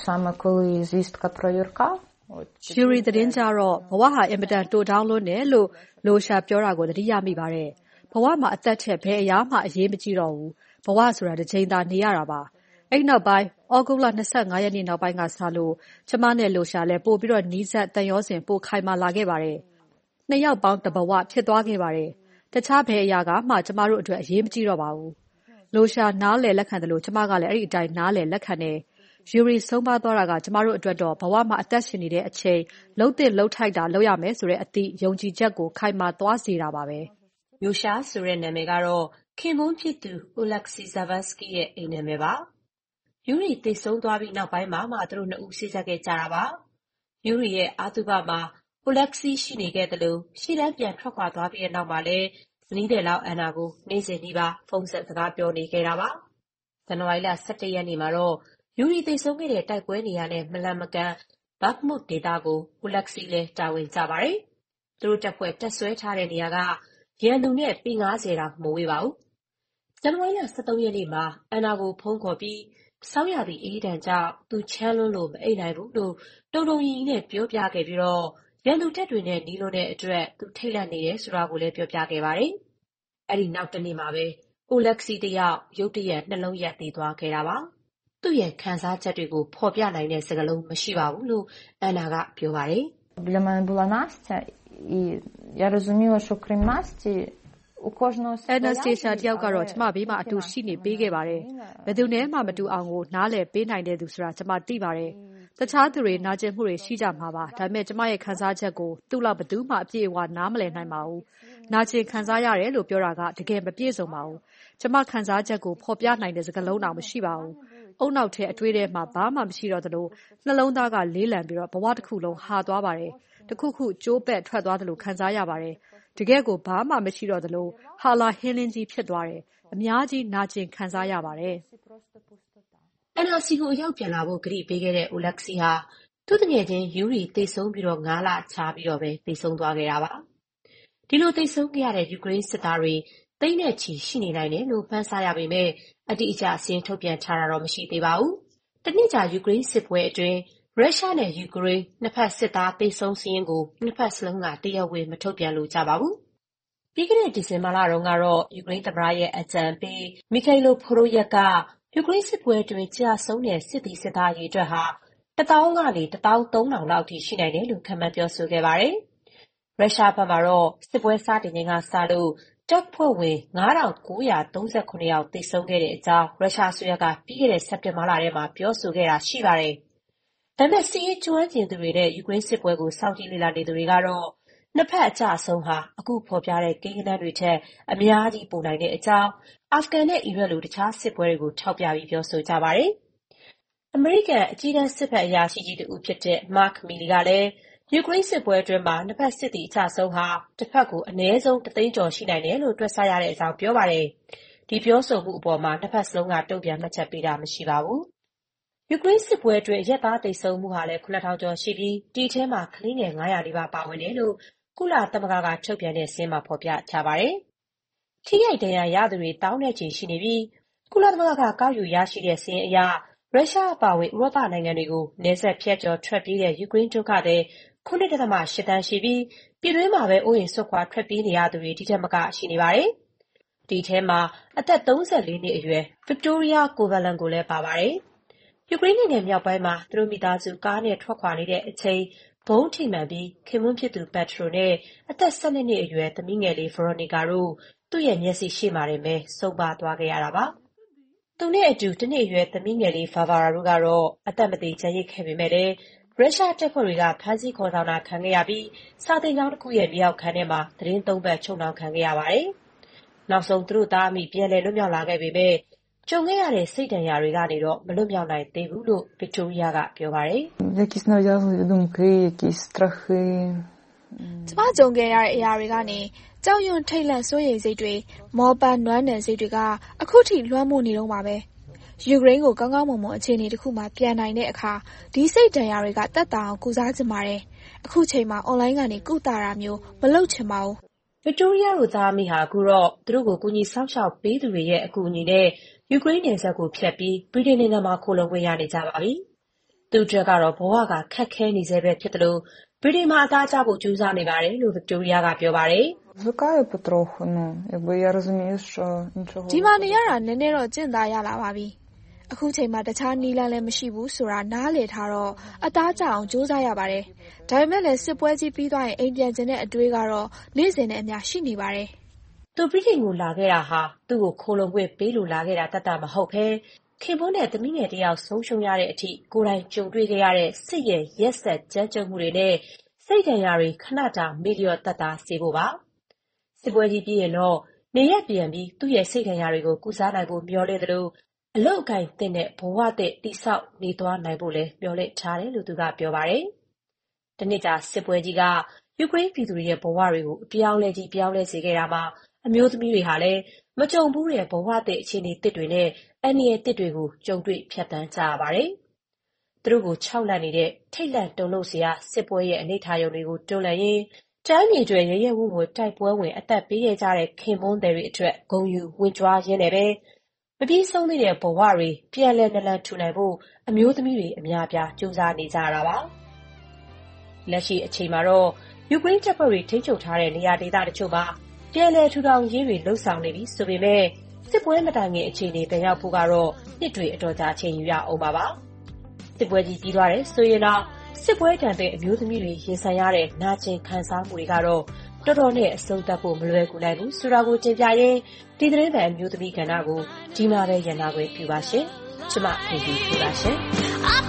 Speaker 9: Yuri သတင်းကြတော့ဘဝဟာအင်မတန်တိုတောင်းလွန်းတယ်လို့ Losha ပြောတာကိုသတိရမိပါတယ်။ဘဝမှာအသက်ထက်ဘယ်အရာမှအရေးမကြီးတော့ဘူး။ဘဝဆိုတာတစ်ချိန်သာနေရတာပါ။အဲ့နောက်ပိုင်းဩဂုတ်လ25ရက်နေ့နောက်ပိုင်းကစလို့ကျမနဲ့ Losha လည်းပို့ပြီးနီးစပ်တန်ရောစင်ပို့ခိုင်မာလာခဲ့ပါတယ်။နှစ်ယောက်ပေါင်းတစ်ဘဝဖြစ်သွားခဲ့ပါတယ်။တခြားဘယ်အရာကမှကျမတို့အတွက်အရေးမကြီးတော့ပါဘူး။ Losha နားလည်လက်ခံတယ်လို့ကျမကလည်းအဲ့ဒီအတိုင်းနားလည်လက်ခံတယ်။ Yuri ဆုံးပါသွားတာကကျမတို့အတွက်တော့ဘဝမှာအသက်ရှင်နေတဲ့အချိန်လှုပ်သင့်လှုပ်ထိုက်တာလုပ်ရမယ်ဆိုတဲ့အသည့်ယုံကြည်ချက်ကိုခိုင်မာသွားစေတာပါပဲ။
Speaker 2: Yosha ဆိုတဲ့နာမည်ကတော့ခင်ပွန်းဖြစ်သူ Oleksiy Zavadskiy ရဲ့အိမ်နာမည်ပါ။ Yuri သေဆုံးသွားပြီးနောက်ပိုင်းမှာမှသူတို့နှစ်ဦးဆေးဆက်ခဲ့ကြတာပါ။ Yuri ရဲ့အာသုဘမှာ Oleksiy ရှိနေခဲ့တယ်လို့ရှေ့တန်းပြန်ထွက်ခွာသွားပြီးတဲ့နောက်မှာလည်းဇနီးသည်လောက် Anna ကိုနေ့စဉ်နီးပါးဖုန်းဆက်စကားပြောနေခဲ့တာပါ။ဇန်နဝါရီလ17ရက်နေ့မှာတော့Yuri သေဆုံးခဲ့တဲ့တိုက်ပွဲနေရာနဲ့မလှမ်းမကမ်း Bakhmut ဒေသကို Oleksiy လည်းတာဝန်ကျပါတယ်။သူတို့တပ်ဖွဲ့တပ်စွဲထားတဲ့နေရာကရန်သူနဲ့ပေ50တောင်မဝေးပါဘူး။ဇန်နဝါရီလ13ရက်နေ့မှာ Anna ကိုဖုန်းခေါ်ပြီးဆောင်းရာသီအေးဒဏ်ကြောင့်သူချမ်းလွန်းလို့မအိပ်နိုင်ဘူးလို့တုန်တုန်ရီရီနဲ့ပြောပြခဲ့ပြီးရန်သူတပ်တွေနဲ့နီးလွန်းတဲ့အတွက်သူထိတ်လန့်နေတယ်ဆိုတာကိုလည်းပြောပြခဲ့ပါတယ်။အဲ့ဒီနောက်တစ်နေ့မှာပဲ Oleksiy တယောက်ရုတ်တရက်နှလုံးရပ်သေသွားခဲ့တာပါ။သူ့ရဲ့ခံစားချက်တွေကိုဖော်ပြနိုင်တဲ့စကားလုံးမရှိပါဘူးလို့ Anna ကပြောပါတယ်
Speaker 9: Anastasia တယောက်ကတော့ကျမဘေးမှာအတူရှိနေပေးခဲ့ပါတယ်။ဘယ်သူနဲ့မှမတူအောင်ကိုနားလည်ပေးနိုင်တဲ့သူဆိုတာကျမသိပါတယ်။တခြားသူတွေနာကျင်မှုတွေရှိကြမှာပါ။ဒါပေမဲ့ကျမရဲ့ခံစားချက်ကိုသူ့လောက်ဘယ်သူမှအပြည့်အဝနားမလည်နိုင်ပါဘူး။နာကျင်ခံစားရတယ်လို့ပြောတာကတကယ်မပြည့်စုံပါဘူး။ကျမခံစားချက်ကိုဖော်ပြနိုင်တဲ့စကားလုံးတောင်မရှိပါဘူး။အုံနောက်ထဲအတွေးထဲမှာဘာမှမရှိတော့သလိုနှလုံးသားကလေးလံပြီးဘဝတစ်ခုလုံးဟာသွားပါတယ်။တစ်ခုခုကျိုးပဲ့ထွက်သွားသလိုခံစားရပါတယ်။တကယ်ကိုဘာမှမရှိတော့သလိုဟာလာဟင်းလင်းကြီးဖြစ်သွားတယ်။အများကြီးနာကျင်ခံစားရပါတယ်
Speaker 2: ။ Anna စီကိုအရောက်ပြန်လာဖို့ကတိပေးခဲ့တဲ့ Oleksiy ဟာသူ့တငယ်ချင်း Yuri သေဆုံးပြီး9လခြားပြီးပဲသေဆုံးသွားခဲ့တာပါ။ဒီလိုသေဆုံးခဲ့ရတဲ့ယူကရိန်းစစ်သားတွေသိန်းနဲ့ချီရှိနေနိုင်တယ်လို့မှန်းဆရပေမဲ့အတိအကျအစည်းထုတ်ပြန်ထားတာတော့မရှိသေးပါဘူး။တနှစ်ကြာယူကရိန်းစစ်ပွဲအတွင်းရုရှားနဲ့ယူကရိန်းနှစ်ဖက်စစ်သားသေဆုံးစာရင်းကိုနှစ်ဖက်စလုံးကတရားဝင်မထုတ်ပြန်လို့ကြပါဘူး။ပြီးခဲ့တဲ့ဒီဇင်ဘာလတုန်းကတော့ယူကရိန်းသမ္မတရဲ့အကြံပေး Mykhailo Podolyak ကယူကရိန်းစစ်ပွဲအတွင်းကြာဆုံးတဲ့စစ်သည်စစ်သားအရေအတွက်ဟာ1000ကနေ13000လောက်အထိရှိနိုင်တယ်လို့ခန့်မှန်းပြောဆိုခဲ့ပါတယ်။ရုရှားဘက်မှာတော့စစ်ပွဲစတင်ချိန်ကစလို့တပ်ဖွဲ့ဝင်9939ယောက်သေဆုံးခဲ့တဲ့အကြောင်းရုရှားအစိုးရကပြီးခဲ့တဲ့စက်တင်ဘာလထဲမှာပြောဆိုခဲ့တာရှိပါတယ်။ဒါပေမဲ့စစ်ရေးကျွမ်းကျင်သူတွေနဲ့ယူကရိန်းစစ်ပွဲကိုစောင့်ကြည့်လေ့လာနေသူတွေကတော့နှစ်ဖက်အကျအဆုံးဟာအခုဖော်ပြတဲ့ကိန်းဂဏန်းတွေထက်အများကြီးပိုနိုင်တဲ့အကြောင်းအာဖဂန်နဲ့အီရတ်လိုတခြားစစ်ပွဲတွေကိုထောက်ပြပြီးပြောဆိုကြပါတယ်။အမေရိကန်အကြီးတန်းစစ်ဘက်အရာရှိကြီးတဦးဖြစ်တဲ့ Mark Milley ကလည်းယူကရိန်းစစ်ပွဲအတွင်းမှာနှစ်ဖက်စစ်သည်အကျဆုံးဟာတစ်ဖက်ကိုအနည်းဆုံး3သိန်းကျော်ရှိနိုင်တယ်လို့တွက်ဆရတဲ့အကြောင်းပြောပါတယ်။ဒီပြောဆိုမှုအပေါ်မှာနှစ်ဖက်စလုံးကတုံ့ပြန်မှတ်ချက်ပေးတာမရှိပါဘူး။ယူကရိန်းစစ်ပွဲအတွင်းအရပ်သားသေဆုံးမှုဟာလည်း9000ကျော်ရှိပြီးဒီထဲမှာကလေးငယ်900နီးပါးပါဝင်တယ်လို့ကုလသမဂ္ဂကထုတ်ပြန်တဲ့စာရင်းမှာဖော်ပြထားပါတယ်။ထိခိုက်ဒဏ်ရာရသူတွေတောင်းနဲ့ချီရှိနေပြီးကုလသမဂ္ဂကကောက်ယူရရှိတဲ့စာရင်းအရရုရှားအပါအဝင်ဥရောပနိုင်ငံတွေကိုနယ်စပ်ဖြတ်ကျော်ထွက်ပြေးတဲ့ယူကရိန်းဒုက္ခသည်9.8 သန်းရှိပြီးပြည်တွင်းမှာပဲအိုးအိမ်စွန့်ခွာထွက်ပြေးနေရသူတွေဒီထက်မကရှိနေပါတယ်။ဒီထဲမှာအသက်34နှစ်အရွယ် Victoria Kovalenko လည်းပါပါတယ်။ယူကရိန်းနိုင်ငံမြောက်ပိုင်းမှာသူတို့မိသားစုကားနဲ့ထွက်ခွာနေတဲ့အချိန်ဘုံထိမှန်ပြီးခင်ပွန်းဖြစ်သူ Petro နဲ့အသက်12နှစ်အရွယ်သမီးငယ်လေး Veronica တို့သူ့ရဲ့မျက်စိရှေ့မှာတင်ပဲဆုံးပါသွားခဲ့ရတာပါ။သူနဲ့အတူတစ်နှစ်အရွယ်သမီးငယ်လေး Varvara တို့ကတော့အသက်မသေကျန်ရစ်ခဲ့ပေမဲ့လည်းရုရှားတပ်ဖွဲ့တွေကဖမ်းဆီးခေါ်ဆောင်တာခံခဲ့ရပြီးစာသင်ကျောင်းတစ်ခုရဲ့မြေအောက်ခန်းထဲမှာသီတင်း3ပတ်ချုပ်နှောင်ခံခဲ့ရပါတယ်။နောက်ဆုံးသူတို့သားအမိပြန်လည်လွတ်မြောက်လာခဲ့ပေမဲ့ကြုံခဲ့ရတဲ့စိတ်ဒဏ်ရာတွေကနေတော့မလွတ်မြောက်နိုင်သေးဘူးလို့ Victoria ကပြောပါတယ်
Speaker 18: ။ကျမကြုံခဲ့ရတဲ့အရာတွေကနေကြောက်ရွံ့ထိတ်လန့်စိုးရိမ်စိတ်တွေမောပန်းနွမ်းနယ်စိတ်တွေကအခုထိလွှမ်းမိုးနေတော့မှာပဲ။ယူကရိန်းကိုကောင်းကောင်းမွန်မွန်အခြေအနေတစ်ခုမှပြန်နိုင်တဲ့အခါဒီစိတ်ဒဏ်ရာတွေကတက်တာအောင်ကုစားချင်ပါတယ်။အခုချိန်မှာ online ကနေကုသတာမျိုးမလုပ်ချင်ပါဘူး။
Speaker 20: ဗစ်တိုးရီးယားတို့သားအမိဟာအခုတော့သူတို့ကိုကူညီစောင့်ရှောက်ပေးသူတွေရဲ့အကူအညီနဲ့ယူကရိန်းနယ်စပ်ကိုဖြတ်ပြီးဗြိတိန်နိုင်ငံမှာခိုလှုံခွင့်ရနေကြပါပြီ။သူ့အတွက်ကတော့ဘဝကခက်ခဲနေဆဲပဲဖြစ်တယ်လို့ဗြိတိန်မှာအသားကျဖို့ကြိုးစားနေပါတယ်လို့ဗစ်တိုးရီးယားကပြောပါတယ်။
Speaker 18: ဒီမှာနေရတာနည်းနည်းတော့ကျင့်သားရလာပါပြီ။အခုချိန်မှာတခြားနည်းလမ်းလည်းမရှိဘူးဆိုတာနားလည်ထားတော့အသားကျအောင်ကြိုးစားရပါတယ်။ဒါပေမဲ့လည်းစစ်ပွဲကြီးပြီးသွားရင်အိမ်ပြန်ချင်တဲ့အတွေးကတော့နေ့စဉ်နဲ့အမျှရှိနေပါတယ်
Speaker 20: ။သူဗြိတိန်ကိုလာခဲ့တာဟာသူ့ကိုခိုလှုံခွင့်ပေးလို့လာခဲ့တာတတ်မဟုတ်ဘဲခင်ပွန်းနဲ့သမီးငယ်တစ်ယောက်ဆုံးရှုံးရတဲ့အထိကိုယ်တိုင်ကြုံတွေ့ခဲ့ရတဲ့စစ်ရဲ့ရက်စက်ကြမ်းကြုတ်မှုတွေနဲ့စိတ်ဒဏ်ရာတွေခဏတာမေ့လျော့သက်သာစေဖို့ပါ။စစ်ပွဲကြီးပြီးရင်တော့နေရပ်ပြန်ပြီးသူ့ရဲ့စိတ်ဒဏ်ရာတွေကိုကုစားနိုင်ဖို့မျှော်လင့်သလိုအလုပ်အကိုင်သစ်နဲ့ဘဝသစ်တည်ဆောက်နေသွားနိုင်ဖို့လည်းမျှော်လင့်ထားတယ်လို့သူကပြောပါတယ်။တနှစ်ကြာစစ်ပွဲကြီးကယူကရိန်းပြည်သူတွေရဲ့ဘဝတွေကိုအပြောင်းအလဲကြီးပြောင်းလဲစေခဲ့တာမှာအမျိုးသမီးတွေဟာလည်းမကြုံဘူးတဲ့ဘဝသစ်အခြေအနေသစ်တွေနဲ့အန္တရာယ်သစ်တွေကိုကြုံတွေ့ဖြတ်သန်းကြရပါတယ်။သူတို့ကိုခြောက်လန့်နေတဲ့ထိတ်လန့်တုန်လှုပ်စရာစစ်ပွဲရဲ့အနိဋ္ဌာရုံတွေကိုတွန်းလှန်ရင်းတိုင်းပြည်အတွက်ရဲရဲဝံ့ဝံ့တိုက်ပွဲဝင်အသက်ပေးခဲ့ကြတဲ့ခင်ပွန်းသည်တွေအတွက်ဂုဏ်ယူဝင့်ကြွားရင်းနဲ့ပဲမပြီးဆုံးသေးတဲ့ဘဝတွေပြန်လည်နလန်ထူနိုင်ဖို့အမျိုးသမီးတွေအများအပြားကြိုးစားနေကြရတာပါ။လက်ရှိအချိန်မှာတော့ယူကရိန်းတပ်ဖွဲ့တွေထိန်းချုပ်ထားတဲ့နေရာဒေသတချို့မှာပြန်လည်ထူထောင်ရေးတွေလှုပ်ဆောင်နေပြီဆိုပေမဲ့စစ်ပွဲမတိုင်ခင်အခြေအနေပြန်ရောက်ဖို့ကတော့နှစ်တွေအတော်ကြာချိန်ယူရအောင်ပါပါ။စစ်ပွဲကြီးပြီးသွားတယ်ဆိုရင်တော့စစ်ပွဲတံတဲ့အမျိုးသမီးတွေရင်ဆိုင်ရတဲ့နာကျင်ခံစားမှုတွေကတော့တော်တော်နဲ့အဆုံးသတ်ဖို့မလွယ်ကူနိုင်ဘူးဆိုတာကိုတင်ပြရင်းဒီသတင်းပန်အမျိုးသမီးကဏ္ဍကိုဒီမှာပဲရန်နာခွင့်ပြုပါရှင်။ကျမဖေဖေဖြစ်ပါရှင်။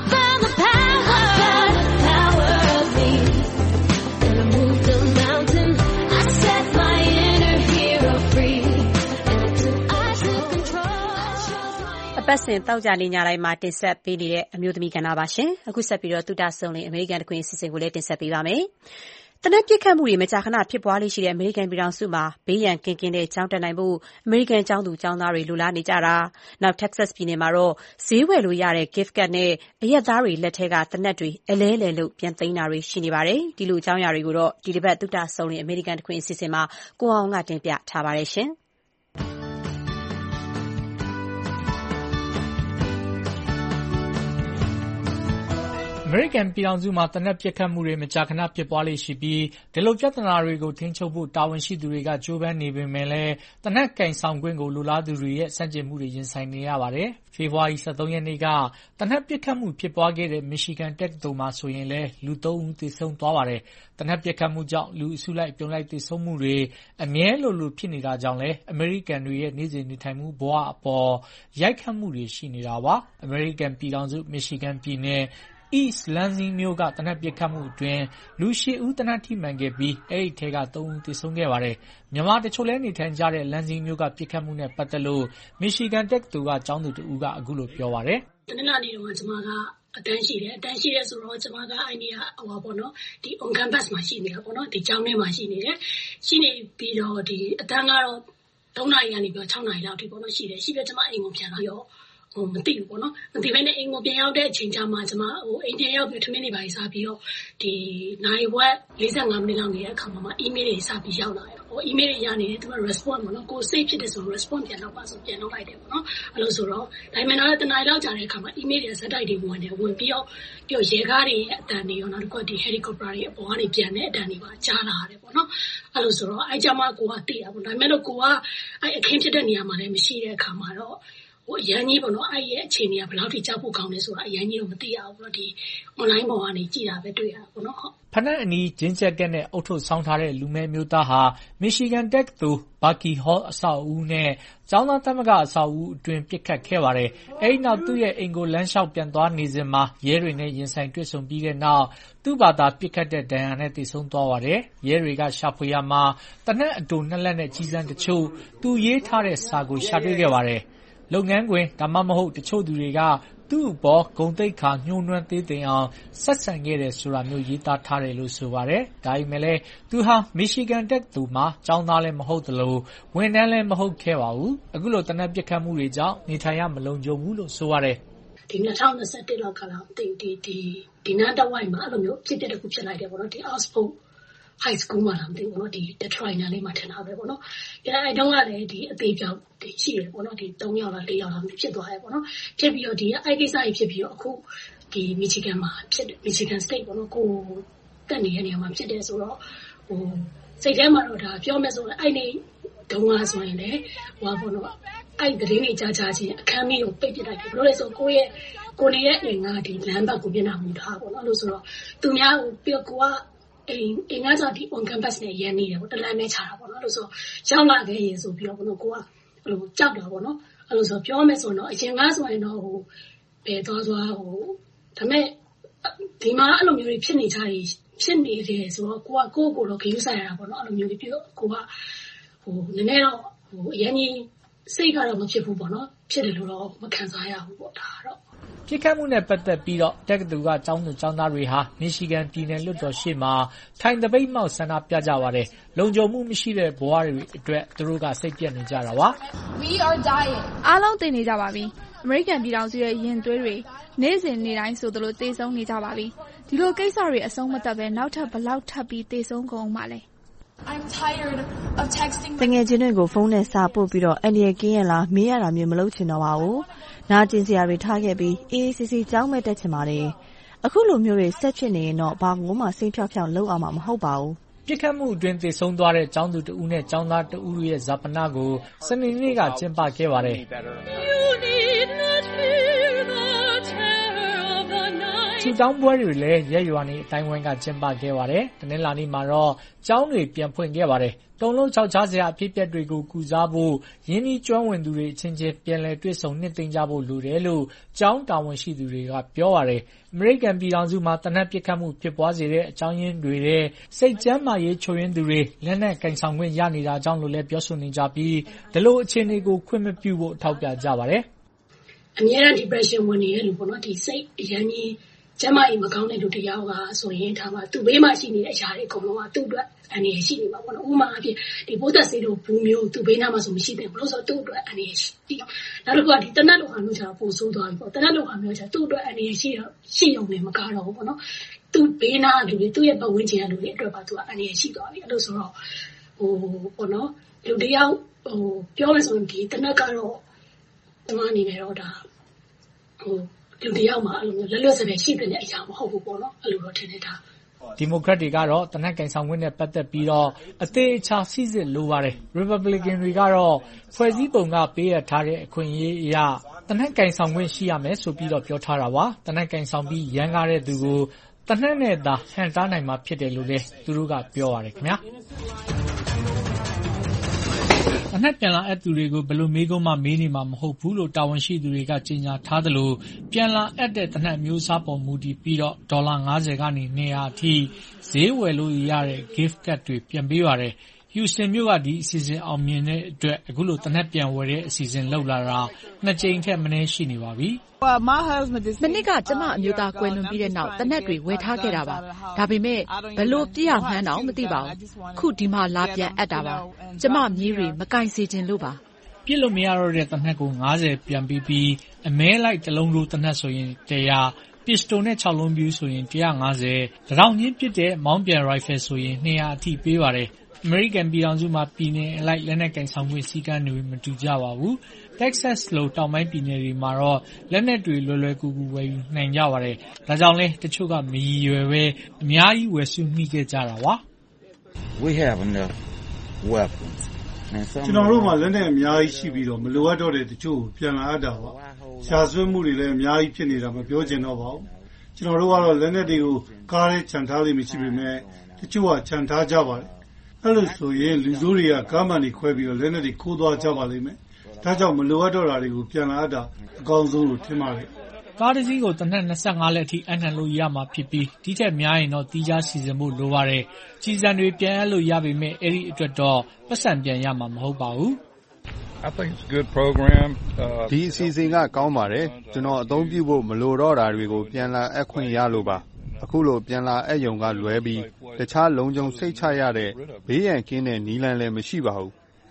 Speaker 20: ပတ်စဉ်တောက်ကြနေညတိုင်းမှာတင်ဆက်ပေးနေတဲ့အမျိုးသမီးကဏ္ဍပါရှင်။အခုဆက်ပြီးတော့သုတဆုံလင်အမေရိကန်တခွင်အစီအစဉ်ကိုလည်းတင်ဆက်ပေးပါမယ်။တနက်ပစ်ခတ်မှုတွေမကြာခဏဖြစ်ပွားလေးရှိတဲ့အမေရိကန်ပြည်ထောင်စုမှာဘေးရန်ကင်းတဲ့ကျောင်းတက်နိုင်ဖို့အမေရိကန်ကျောင်းသူကျောင်းသားတွေလိုလားနေကြတာ။နောက် Texas ပြည်နယ်မှာတော့ဈေးဝယ်လို့ရတဲ့ gift card နဲ့အရက်သားတွေလက်ထဲကသေနတ်တွေအလဲလဲလို့ပြန်သိမ်းတာတွေရှိနေပါတယ်။ဒီလိုအကြောင်းအရာတွေကိုတော့ဒီတစ်ပတ်သုတဆုံလင်အမေရိကန်တခွင်အစီအစဉ်မှာကိုအောင်ကတင်ပြထားပါတယ်ရှင်။
Speaker 21: အမေရိကန်ပြည်ထောင်စုမှာသေနတ်ပစ်ခတ်မှုတွေမကြာခဏဖြစ်ပွားလေ့ရှိပြီးဒီလိုပြဿနာတွေကိုထိန်းချုပ်ဖို့တာဝန်ရှိသူတွေကကြိုးပမ်းနေပေမဲ့လည်းသေနတ်ကင်ဆောင်ခွင့်ကိုလိုလားသူတွေရဲ့ဆန့်ကျင်မှုတွေရင်ဆိုင်နေရပါတယ်။ဖေဖော်ဝါရီ23ရက်နေ့ကသေနတ်ပစ်ခတ်မှုဖြစ်ပွားခဲ့တဲ့ Michigan တက္ကသိုလ်မှာဆိုရင်လည်းလူ3ဦးသေဆုံးသွားပါတယ်။သေနတ်ပစ်ခတ်မှုကြောင့်လူအစုလိုက်အပြုံလိုက်သေဆုံးမှုတွေအမြဲလိုဖြစ်နေတာကြောင့်လည်းအမေရိကန်တွေရဲ့နေ့စဉ်နေထိုင်မှုဘဝအပေါ်ရိုက်ခတ်မှုတွေရှိနေတာပါ။အမေရိကန်ပြည်ထောင်စု Michigan ပြည်နယ်East Lansing မြို့ကသေနတ်ပစ်ခတ်မှုအတွင်းလူ8ဦးသေနတ်ထိမှန်ခဲ့ပြီးအဲဒီထဲက3ဦးသေဆုံးခဲ့ပါတယ်။မြန်မာတချို့လည်းနေထိုင်ကြတဲ့ Lansing မြို့ကပစ်ခတ်မှုနဲ့ပတ်သက်လို့ Michigan တက္ကသိုလ်ကကျောင်းသူတဦးကအခုလိုပြောပါတယ်
Speaker 22: ။တနင်္လာနေ့တုန်းကကျွန်မကအတန်းရှိတယ်ဆိုတော့ကျွန်မကအဲ့ဒီဒီ on campus မှာရှိနေတာပေါ့နော်ဒီကျောင်းထဲမှာရှိနေတယ်ရှိနေပြီးတော့ဒီအတန်းကတော့3နာရီကနေပြီး6နာရီလောက်ထိပေါ့နော်ရှိတယ်ပြီးကျွန်မအိမ်ကိုပြန်လာရောမသိဘူးပေါ့နော်မသိဘဲနဲ့အိမ်ကိုပြန်ရောက်တဲ့အချိန်ကျမှကျွန်မအိမ်ပြန်ရောက်ပြီးထမင်းတွေပါစားပြီးတော့ဒီနိုင်ဝက်45မိနစ်လောက်နေတဲ့အခါမှာ email တွေစပြီးရောက်လာတယ်email တွေရနေတယ်သူက response ပေါ့နော်ကို save ဖြစ်တယ်ဆို response ပြန်တော့ပါဆိုပြန်တော့လိုက်တယ်ပေါ့နော်အဲ့လိုဆိုတော့ဒါမှမဟုတ်တနင်္လာလောက်ကြာတဲ့အခါမှာ email တွေဇက်တိုက်တွေဝင်ပြီးတော့ရဲကားတွေရဲ့အတန်တွေရောနောက်တစ်ခုဒီ helicopter တွေအပေါ်ကနေပြန်တဲ့အတန်တွေပါကြားလာရတယ်ပေါ့နော်အဲ့လိုဆိုတော့အဲ့ကြမှာကိုကသိတာပေါ့ဒါပေမဲ့လို့ကိုကအဲ့အခင်းဖြစ်တဲ့နေရာမှာလည်းမရှိတဲ့အခါမှာတော့အရန်ကြီးပေါ့နော်အဲ့ရဲ့အခြေအနေကဘယ်လောက်ထိကြောက်ဖို့ကောင်းလဲဆိုတာအရန်ကြီးတော့မသိရဘူးပေါ့ဒီ online ပေါ်ကနေကြည့်တာပဲတွေ့ရတာပေါ့နော်
Speaker 21: ဖနက်အနီးဂျင်းချက်ကက်နဲ့အုတ်ထုပ်ဆောင်းထားတဲ့လူမဲမျိုးသားဟာ Michigan တက္ကသိုလ် Bucky Hall အဆောက်အဦနဲ့ကျောင်းသားသမဂ္ဂအဆောက်အဦအတွင်းပစ်ခတ်ခဲ့ပါတယ်။အဲဒီနောက်သူ့ရဲ့အိမ်ကိုလမ်းလျှောက်ပြန်သွားနေစဉ်မှာရဲတွေနဲ့ရင်ဆိုင်တွေ့ဆုံပြီးတဲ့နောက်သူ့ဘာသာပစ်ခတ်တဲ့ဒဏ်ရာနဲ့သေဆုံးသွားပါတယ်။ရဲတွေကရှာဖွေရမှာသေနတ်အတူ2လက်နဲ့ကြီးစံတချို့သူရေးထားတဲ့စာကိုရှာတွေ့ခဲ့ပါတယ်။လုပ်ငန်းခွင်ဒါမှမဟုတ်တချို့သူတွေကသူ့အပေါ်ဂုဏ်သိက္ခာညှိုးနွမ်းသေးသိမ်အောင်ဆက်ဆံခဲ့တယ်ဆိုတာမျိုးရေးသားထားတယ်လို့ဆိုပါတယ်။ဒါပေမဲ့လည်းသူဟာ Michigan တက္ကသိုလ်မှာကျောင်းသားလည်းမဟုတ်သလိုဝန်ထမ်းလည်းမဟုတ်ခဲ့ပါဘူး။အခုလိုသေနတ်ပစ်ခတ်မှုတွေကြောင့်နေထိုင်ရမလုံခြုံဘူးလို့ဆိုရတယ်
Speaker 22: ။ဒီ2021လောက်ကလာဒီနန်းတဝိုင်းမှာအဲ့လိုမျိုးဖြစ်တဲ့တစ်ခုဖြစ်လိုက်တယ်ပေါ့နော်ဒီ Oxford high school မှာလားမသိဘူးနော်ဒီ Detroit နားလေးမှာထင်တာပဲပေါ့နော်အဲ့တုန်းကလည်းဒီအသေးပြောက်ဒီရှိတယ်ပေါ့နော်ဒီ3ယောက်လား4ယောက်လားဖြစ်သွားတယ်ပေါ့နော်ဖြစ်ပြီးတော့ဒီအဲ့ကိစ္စကြီးဖြစ်ပြီးတော့အခုဒီ Michigan မှာဖြစ်တယ် Michigan State ပေါ့နော်ကိုတက်နေတဲ့နေရာမှာဖြစ်တယ်ဆိုတော့စိတ်ထဲမှာတော့ဒါပြောမယ်ဆိုရင်အဲ့ဒီတုန်းကဆိုရင်လည်းဟိုပေါ့နော်အဲ့ဒီသတင်းတွေကြားချင်းအခန်းကြီးကိုပိတ်ပစ်လိုက်တယ်ဘယ်လိုလဲဆိုကိုနေတဲ့အိမ်ကဒီလမ်းဘက်ကိုမျက်နှာမူထားပေါ့နော်အဲ့လိုဆိုတော့သူများကိုပြီးတော့ကိုကအိမ်ကစားဒီ on campus နဲ့ရန်နေတယ်ပေါ့တလမ်းနဲ့ခြားတာပေါ့နော်အဲ့လိုဆိုရောက်လာခဲ့ရင်ဆိုပြီးတော့ဘယ်လိုကိုကအဲ့လိုကြောက်တာပေါ့နော်အဲ့လိုဆိုပြောမယ်ဆိုတော့အရင်ကဆိုရင်တော့ဘယ်သွားဒါမဲ့ဒီမှာအဲ့လိုမျိုးတွေဖြစ်နေကြတယ်ဖြစ်နေတယ်ဆိုတော့ကိုတော့ဂရုစိုက်ရတာပေါ့နော်အဲ့လိုမျိုးပြီးတော့ကိုကနည်းနည်းတော့အရင်ကြီးစိတ်ကတော့မဖြစ်ဘူးပေါ့နော်ဖြစ်တယ်လို့တော့မခံစားရဘူးပေါ့ဒါတော့
Speaker 21: ပြစ်ခတ်မှုနဲ့ပတ်သက်ပြီးတော့တက္ကသိုလ်ကကျောင်းသူကျောင်းသားတွေဟာမီရှီဂန်ပြည်နယ်လွှတ်တော်ရှေ့မှာထိုင်တပိတ်မှောက်ဆန္ဒပြကြပါတယ်လုံခြုံမှုမရှိတဲ့ဘဝတွေအတွက်သူတို့ကစိတ်ပြက်နေကြတာပါ
Speaker 18: We are dying အားလုံးသိနေကြပါပြီအမေရိကန်ပြည်ထောင်စုရဲ့ရင်သွေးတွေနေ့စဉ်နေ့တိုင်းဆိုသလိုသေဆုံးနေကြပါပြီဒီလိုကိစ္စတွေအဆုံးမသတ်ပဲနောက်ထပ်ဘလောက်ထပ်ပြီးသေဆုံးကုန်မှလဲ I'm tired of texting
Speaker 19: တငယ်ချင်းတွေကိုဖုန်းနဲ့စာပို့ပြီးတော့အန်ဒီရကင်းရလားမေးရတာမျိုးမလုပ်ချင်တော့ပါဘူးနာကျင်စရာတွေထားခဲ့ပြီးအေးစစ်ကြောင်းမဲ့တက်ချင်ပါတယ်အခုလိုမျိုးတွေဆက်ဖြစ်နေရင်တော့ဘာငိုမှစိတ်ဖြောက်ဖြောက်လုပ်အောင်မဟုတ်ပါဘူး
Speaker 21: ပြစ်ခတ်မှုအတွင်းသေဆုံးသွားတဲ့ကျောင်းသူတဦးနဲ့ကျောင်းသားတဦးရဲ့ဇာပနကိုစနေနေ့ကကျင်းပခဲ့ပါတယ်ထူတောင်းပွဲတွေလည်းရက်ရွာနေအတိုင်းဝိုင်းကကျင်းပခဲ့ပါတယ်။တနင်္လာနေ့မှာတော့ကျောင်းတွေပြန်ဖွင့်ခဲ့ပါတယ်။တုံလုံးခြောက်ခြားစရာအဖြစ်အပျက်တွေကိုကုစားဖို့ရင်းနှီးကျွမ်းဝင်သူတွေအချင်းချင်းပြန်လည်တွေ့ဆုံနှစ်သိမ့်ကြဖို့လိုတယ်လို့ကျောင်းတာဝန်ရှိသူတွေကပြောပါတယ်။အမေရိကန်ပြည်ထောင်စုမှာသေနတ်ပစ်ခတ်မှုဖြစ်ပွားစေတဲ့အကြောင်းရင်းတွေနဲ့စိတ်ကျန်းမာရေးချို့ယွင်းသူတွေလက်နက်ကင်ဆောင်ခွင့်ရနေတာကြောင့်လို့လည်းပြောဆိုနေကြပြီးဒီလိုအခြေအနေကိုခွင့်မပြုဖို့ထောက်ပြကြပါတယ်
Speaker 22: ။အများအား depression ဝင်နေရလို့ပေါ့နော်ဒီစိတ်အရင်ကြီးကျမအိမ်မကောင်းတဲ့လူတယောက်ကဆိုရင်ဒါမှသူ့ဘေးမှာရှိနေတဲ့အရာတွေအကုန်လုံးကသူ့အတွက်အနေရရှိနေမှာပေါ့နော်ဥပမာအဖြစ်ဒီဘုဒ္ဓဆေးတို့ဘူးမျိုးသူ့ဘေးနားမှာဆိုမရှိတဲ့ဘလို့ဆိုသူ့အတွက်အနေရရှိနောက်တစ်ခုကဒီတနတ်လိုဟာမျိုးကျတော့ပိုဆိုးသွားပြီပေါ့တနတ်လိုဟာမျိုးကျသူ့အတွက်အနေရရှိရုံနဲ့မကားတော့ဘူးပေါ့နော်သူ့ဘေးနားလူတွေသူ့ရဲ့ပတ်ဝန်းကျင်ကလူတွေအတွက်ပါသူကအနေရရှိသွားပြီအဲ့လိုဆိုတော့ပေါ့နော်လူတယောက်ပြောလို့ဆိုရင်ဒီတနတ်ကတော့တမအနေနဲ့တော့ဒါလူတယောက်မှာအဲ့လိုမျိုးလွတ်စတဲ့ရှိတဲ့အရာမဟုတ်ဘူးပေါ့နော်အဲ့လိုတော့ထင်နေတာ
Speaker 21: ဒီမိုကရက်တွေကတော့တနက်ကင်ဆောင်ခွင့်နဲ့ပတ်သက်ပြီးတော့အသေးအချာစစ်စစ်လိုပါတယ် Republican တွေကတော့ဖွဲ့စည်းပုံကပေးရထားတဲ့အခွင့်အရေးအရတနက်ကင်ဆောင်ခွင့်ရှိရမယ်ဆိုပြီးတော့ပြောထားတာပါတနက်ကင်ဆောင်ပြီးရန်ကားတဲ့သူကိုတနက်နဲ့သာဟန်တားနိုင်မှာဖြစ်တယ်လို့လည်းသူတို့ကပြောပါတယ်ခင်ဗျာအနှက်ပြန်လာအပ်သူတွေကိုဘယ်လိုမေးခွန်းမှမေးနေမှာမဟုတ်ဘူးလို့တာဝန်ရှိသူတွေကကြေညာထားသလိုပြန်လာအပ်တဲ့တနက်မျိုးစားပေါ်မူတည်ပြီးတော့ဒေါ်လာ50ကနေ200အထိဈေးဝယ်လို့ရတဲ့ gift card တွေပြန်ပေးရတယ်။ Houston မြို့ကဒီအစီအစဉ်အောင်မြင်တဲ့အတွက်အခုလိုတနက်ပြန်ဝယ်တဲ့အစီအစဉ်လုပ်လာတာ2ကြိမ်ထက်မနည်းရှိနေပါပြီ။
Speaker 9: မနစ်ကကျမအမျိုးသားကွယ်လွန်ပြီးတဲ့နောက်တနက်တွေဝယ်ထားခဲ့တာပါဒါပေမဲ့ဘယ်လိုပြရမှန်းတော့မသိပါဘူးခုဒီမှာလာပြန်အပ်တာပါကျမမြေးတွေမကင်စေခြင်းလို့ပါ
Speaker 21: ပြစ်လို့မရတော့တဲ့တနက်ကို90ပြန်ပြီးအမဲလိုက်တစ်လုံးလို့တနက်ဆိုရင်100ပစ္စတိုနဲ့6လုံးပြူဆိုရင်150တရောင်ချင်းပြစ်တဲ့မောင်းပြန်ရိုင်ဖယ်ဆိုရင်200အထိပေးပါတယ်အမေရိကန်ပြည်ထောင်စုမှာပြည်နယ်အလိုက်လက်နက်ကင်ဆောင်ခွင့်စည်းကမ်းတွေမတူကြပါဘူး။ Texas လိုတောင်ပိုင်းပြည်နယ်တွေမှာတော့လက်နက်တွေလွယ်လွယ်ကူကူဝယ်ယူနိုင်ကြပါတယ်။ဒါကြောင့်လဲတချို့ကမရည်ရွယ်ပဲအများကြီးဝယ်စုမိခဲ့ကြတာပါ။
Speaker 1: We have enough weapons.
Speaker 5: ကျွန်တော်တို့မှာလက်နက်အများကြီးရှိပြီးတော့မလိုအပ်တော့တဲ့တချို့ပြန်လာအပ်တာပါ။ရှာဆွဲမှုတွေလည်းအများကြီးဖြစ်နေတာမပြောချင်တော့ပါဘူး။ကျွန်တော်တို့ကတော့လက်နက်တွေကိုကားထဲခြံထားလိမ့်မရှိပေမဲ့တချို့ကခြံထားကြပါတယ်။အဲ့လိုဆိုရင်လူဆိုးတွေကကားမှန်တွေခွဲပြီးတော့လက်နက်တွေခိုးသွားကြပါလိမ့်မယ်။ဒါကြောင့်မလိုအပ်တော့တာတွေကိုပြန်လာအပ်တာအကောင်းဆုံးလို့ထင်ပါတယ်
Speaker 21: ။ကားတစ်စီးကိုတစ်နက်25လက်အထိအနှံလို့ရမှာဖြစ်ပြီးဒီထက်များရင်တော့တီးခြားစီစဉ်ဖို့လိုပါတယ်။ကြီးစံတွေပြန်အပ်လို့ရပေမဲ့အဲ့ဒီအတွက်တော့ပတ်စံပြန်ရမှာမဟုတ်ပါဘူး
Speaker 1: ။ I think it's a good program.
Speaker 15: ဒီအစီအစဉ်ကကောင်းပါတယ်။ကျွန်တော်အသုံးပြုဖို့မလိုတော့တာတွေကိုပြန်လာအပ်ခွင့်ရလို့ပါ။အခုလိုပြန်လာအပ်ယုံကလွဲပြီးတခြားလုံခြုံစိတ်ချရတဲ့ဘေးရန်ကင်းတဲ့နည်းလမ်းလည်းမရှိပါဘူး။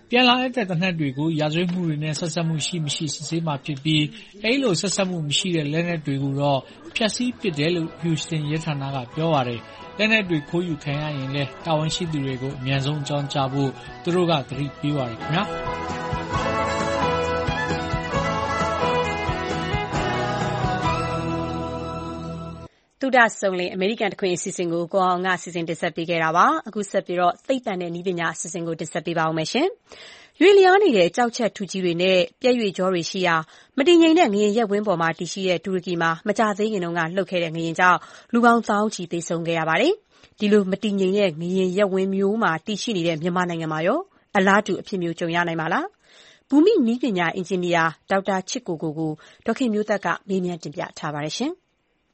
Speaker 21: ပြန်လာတဲ့သေနတ်တွေကိုရာဇဝတ်မှုတွေနဲ့ဆက်စပ်မှုရှိမရှိစစ်ဆေးမှာဖြစ်ပြီးအဲဒီလိုဆက်စပ်မှုမရှိတဲ့လက်နက်တွေကိုတော့ဖျက်ဆီးပစ်တယ်လို့ Houston ရဲဌာနကပြောပါတယ်။လက်နက်တွေခိုးယူခံရရင်လည်းတာဝန်ရှိသူတွေကိုအမြန်ဆုံးအကြောင်းကြားဖို့သူတို့ကသတိပေးပါတယ်ခင်ဗျာ။
Speaker 2: သုဒစုံလင်အမေရိကန်တခွင်အစီအစဉ်ကိုကိုအောင်ကစီစဉ်တင်ဆက်ပေးခဲ့တာပါ။အခုဆက်ပြီးတော့သိပ္ပံနဲ့နည်းပညာအစီအစဉ်ကိုတင်ဆက်ပေးပါဦးမယ်ရှင်။ရွေလျားနေတဲ့ကြောက်ချက်ထူကြီးတွေနဲ့ပြည့်ရွေကြောတွေရှိရာမတည်ငြိမ်တဲ့ငလျင်ရပ်ဝန်းပေါ်မှာတည်ရှိတဲ့တူရကီမှာမကြသေးခင်တုန်းကလှုပ်ခဲ့တဲ့ငလျင်ကြောင့်လူပေါင်းသောင်းချီသေဆုံးခဲ့ရပါတယ်။ဒီလိုမတည်ငြိမ်တဲ့ငလျင်ရပ်ဝန်းမျိုးမှာတည်ရှိနေတဲ့မြန်မာနိုင်ငံမှာရောအလားတူအဖြစ်မျိုးကြုံရနိုင်မှာလား။ဘူမိနည်းပညာအင်ဂျင်နီယာဒေါက်တာချစ်ကိုကိုကိုဒေါခင်မျိုးသက်ကမေးမြန်းတင်ပြထားပါတယ်ရှင်။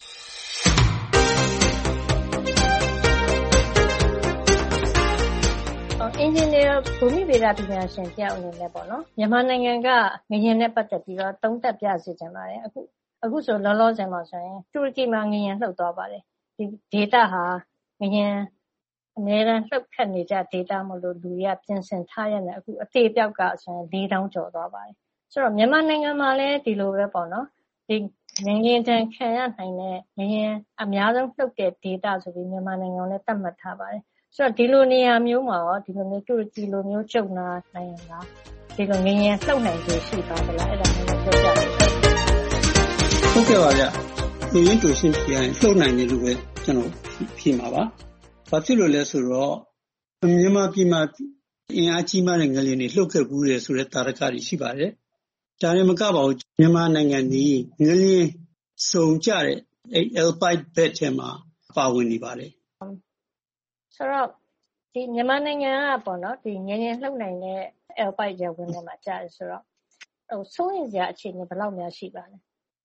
Speaker 6: အင်ဂျင်နီယာဘူမိဗေဒပညာရှင်တယောက်အနေနဲ့ပေါ့နော်မြန်မာနိုင်ငံကငလျင်နဲ့ပတ်သက်ပြီးတော့သုံးသပ်ပြစေချင်ပါတယ်အခုဆိုလောလောဆယ်မှာဆိုရင်တူရကီမှာငလျင်လှုပ်သွားပါတယ်ဒီဒေတာဟာငလျင်အများအားလှုပ်ခတ်နေကြဒေတာမို့လို့လူတွေကပြင်ဆင်ထားရတယ်အခုအသေးပြောက်ကဆိုရင်4000ကျော်သွားပါတယ်ဆိုတော့မြန်မာနိုင်ငံမှာလည်းဒီလိုပဲပေါ့နော်ဒီငလျင်တန်ခံရနိုင်တဲ့ငလျင်အများဆုံးလှုပ်တဲ့ဒေတာဆိုပြီးမြန်မာနိုင်ငံကိုလည်းသတ်မှတ်ထားပါတယ်ဆိုတော့ဒီလိုနေရာမျိုးမှာရောဒီလိုမျိုးတူရကီလိုမျိုးကြုံလာနိုင်လားဒီလိုငင်းရင်လှုပ်နိုင်ခြင်းရှိပါသလားအဲ့ဒါမျိုးပြောပြပါ
Speaker 7: ဟုတ်ကဲ့ပါဗျလူရင်းတူရှင်းပြရင်လှုပ်နိုင်တယ်လို့ပဲကျွန်တော်ဖြေမှာပါဘာဖြစ်လို့လဲဆိုတော့မြန်မာပြည်မှာအင်အားကြီးမားတဲ့ငလျင်တွေလှုပ်ခဲ့ဘူးတယ်ဆိုတဲ့တာရကတွေရှိပါတယ်ဒါနဲ့မကပါဘူးမြန်မာနိုင်ငံဒီငလျင်စုံကြတဲ့Alpine bed ထဲမှာပါဝင်နေပါတယ်
Speaker 6: ဆိုတော့ဒီမြန်မာနိုင်ငံကပေါ့နော်ဒီငင်းလှုပ်နိုင်တဲ့ Alpine ရပ်ဝန်းထဲမှာကြားတယ်ဆိုတော့စိုးရင်စရာအခြေအနေဘယ်လောက်များရှိပါလဲ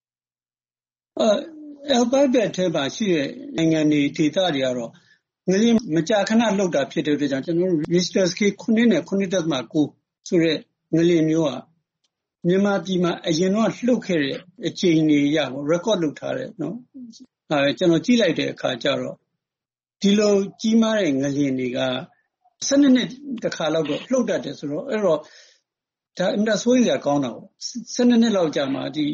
Speaker 7: Alpine bed ထဲမှာရှိတဲ့နိုင်ငံတွေဒေသတွေကတော့ငလျင်မကြာခဏလှုပ်တာဖြစ်တဲ့အတွက်ကြောင့်ကျွန်တော်တို့ Richter scale 9 နဲ့ 9.9 ဆိုတဲ့ငလျင်မျိုးကမြန်မာပြည်မှာအရင်တော့လှုပ်ခဲ့တဲ့အချိန်တွေရပေါ့ record လုပ်ထားတယ်နော်ကျွန်တော်ကြည့်လိုက်တဲ့အခါကျတော့ဒီလိုကြီးမားတဲ့ငလျင်တွေက12နှစ်တစ်ခါလောက်တော့လှုပ်တတ်တယ်ဆိုတော့အဲ့တော့ဒါအမှန်ဆိုရင်ကောင်းတာပေါ့12နှစ်လောက်ကြာမှဒီ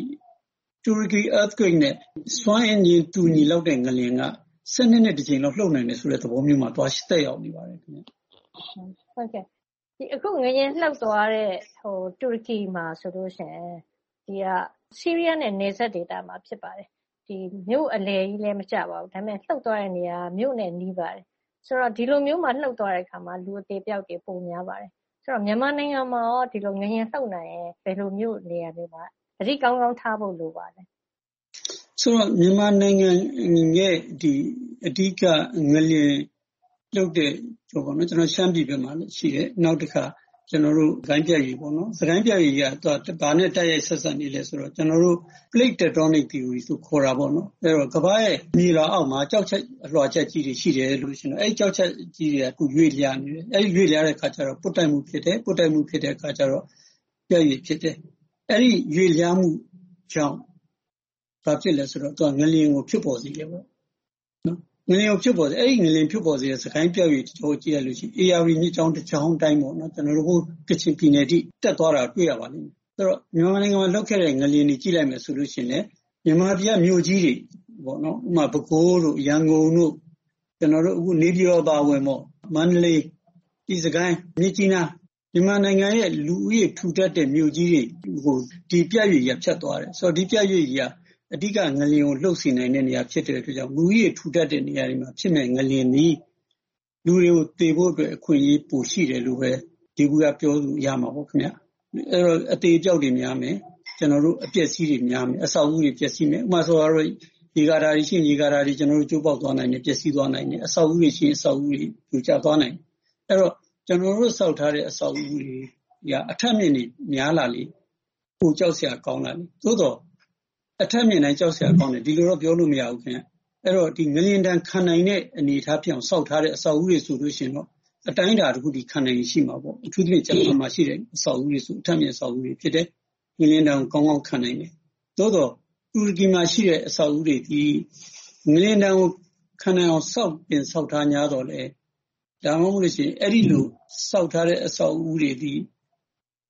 Speaker 7: Turkey earthquake နဲ့စွမ်းအင်ကြီးတူညီလောက်တဲ့ငလျင်က12နှစ်တစ်ချိန်လောက်လှုပ်နိုင်တယ်ဆိုတဲ့သဘောမျိုးမှာသွားတက်ရောက်နေပါတယ်ခင်ဗျ
Speaker 6: ဟုတ်ကဲ့ဒီအခုငလျင်လှုပ်သွားတဲ့တူရကီမှာဆိုလို့ရှိရင်ဒီကဆီးရီးယားနဲ့နယ်စပ်ဒေသမှာဖြစ်ပါတယ်ဒီမြို့အလဲကြီးလည်းမကျပါဘူးဒါပေမဲ့လှုပ်သွားတဲ့နေရာမြို့နဲ့နီးပါတယ်ဆိုတော့ဒီလိုမျိုးမှလှုပ်သွားတဲ့အခါမှာလူအသေးပြောက်တွေပုံများပါတယ်ဆိုတော့မြန်မာနိုင်ငံမှာရောဒီလိုငလျင်လှုပ်နိုင်ရင်ဘယ်လိုမျိုးနေရာတွေမှာသတိကောင်းကောင်းထားဖို့လိုပါတယ်
Speaker 7: ဆိုတော့မြန်မာနိုင်ငံရဲ့ဒီအဓိကငလျင်လှုပ်တဲ့ပေါ့နော်ကျွန်တော်ရှမ်းပြည်ဘက်မှာရှိတယ်နောက်တစ်ခါကျွန်တော်တို့စကိုင်းပြည့်ပေါ့နော်စကိုင်းပြည့်ကြီးကဘာနဲ့တိုက်ရိုက်ဆက်ဆံနေလဲဆိုတော့ကျွန်တော်တို့ plate tectonic theory ဆိုခေါ်တာပေါ့နော်အဲ့တော့ကမ္ဘာရဲ့မြေလွှာအောက်မှာကြောက်ချက်အလွှာချက်ကြီးတွေရှိတယ်လို့ရှင်တော့အဲ့ကြောက်ချက်ကြီးတွေကခုရွေ့လျားနေတယ်အဲ့ရွေ့လျားတဲ့အခါကျတော့ပုတ်တိုက်မှုဖြစ်တယ်ပုတ်တိုက်မှုဖြစ်တဲ့အခါကျတော့ပြည့်ရည်ဖြစ်တယ်အဲ့ဒီရွေ့လျားမှုကြောင့်ဘာဖြစ်လဲဆိုတော့သူကငလျင်ကိုဖြစ်ပေါ်စေတယ်ပေါ့နော်ငလျင်ကိုဖြစ်ပေါ်စေအဲ့ဒီငလျင်ဖြစ်ပေါ်စေတဲ့စကိုင်းပြည့်ရည်တို့ကြည့်ရလို့ရှိရင် ARV မြစ်ကြောင်းတစ်ချောင်းတိုင်းပေါ့နော်ကျွန်တော်တို့ကချင်ပြည်နယ်တိတက်သွားတာတွေ့ရပါလိမ့်မယ်ဆိုတော့မြန်မာနိုင်ငံမှာလောက်ခဲ့တဲ့ငလျင်တွေကြည့်လိုက်မယ်ဆိုလို့ရှိရင်လည်းမြန်မာပြည်ကမြို့ကြီးတွေပေါ့နော်ဥပမာပဲခူးတို့ရန်ကုန်တို့ကျွန်တော်တို့အခုနေပြည်တော်ပါဝင်ပေါ့မန္တလေးဒီစကိုင်းမြစ်ကြီးနားမြန်မာနိုင်ငံရဲ့လူဦးရေထူထပ်တဲ့မြို့ကြီးတွေကိုဒီပြည့်ရည်ရဖြတ်သွားတယ်ဆိုတော့ဒီပြည့်ရည်ကြီးကအဓိကငလျင်ကိုလှုပ်စီနိုင်တဲ့နေရာဖြစ်တဲ့အတွက်ကြောင့်လူကြီးထူထပ်တဲ့နေရာတွေမှာဖြစ်မဲ့ငလျင်သည်လူတွေကိုသေဖို့အတွက်အခွင့်အရေးပိုရှိတယ်လို့ပဲဒီကူကပြောလို့ရမှာပေါ့ခင်ဗျအဲ့တော့အသေးပြောက်တွေများမယ်ကျွန်တော်တို့အပျက်စီးတွေများမယ်အဆောက်အဦတွေပျက်စီးမယ်ဥပမာဆိုတော့ရေကာတာတွေရှိရင်ရေကာတာတွေကျွန်တော်တို့ကျိုးပေါက်သွားနိုင်တယ်ပျက်စီးသွားနိုင်တယ်အဆောက်အဦတွေရှိရင်အဆောက်အဦတွေပြိုကျသွားနိုင်တယ်အဲ့တော့ကျွန်တော်တို့စောက်ထားတဲ့အဆောက်အဦတွေကအထက်မြင့်နေများလာလေပိုကြောက်စရာကောင်းလာလေသို့တော့အထက်မြင့်တိုင်းကြောက်စရာကောင်းတယ်ဒီလိုတော့ပြောလို့မရဘူးခင်ဗျအဲ့တော့ဒီငလျင်တန်ခံနိုင်တဲ့အနေအထားပြောင်းစောက်ထားတဲ့အဆောက်အဦတွေဆိုလို့ရှိရင်တော့အတိုင်းအတာတစ်ခုဒီခံနိုင်ရှိမှာပေါ့အထူးသဖြင့်ဂျပန်မှာရှိတဲ့အဆောက်အဦတွေဆိုအထက်မြင့်အဆောက်အဦတွေဖြစ်တဲ့ငလျင်တန်ကောင်းကောင်းခံနိုင်တယ်သို့တော့တူရကီမှာရှိတဲ့အဆောက်အဦတွေဒီငလျင်တန်ကိုခံနိုင်အောင်စောက်ထား냐တော့လေဒါမှမဟုတ်လို့ရှိရင်အဲ့ဒီလိုစောက်ထားတဲ့အဆောက်အဦတွေဒီ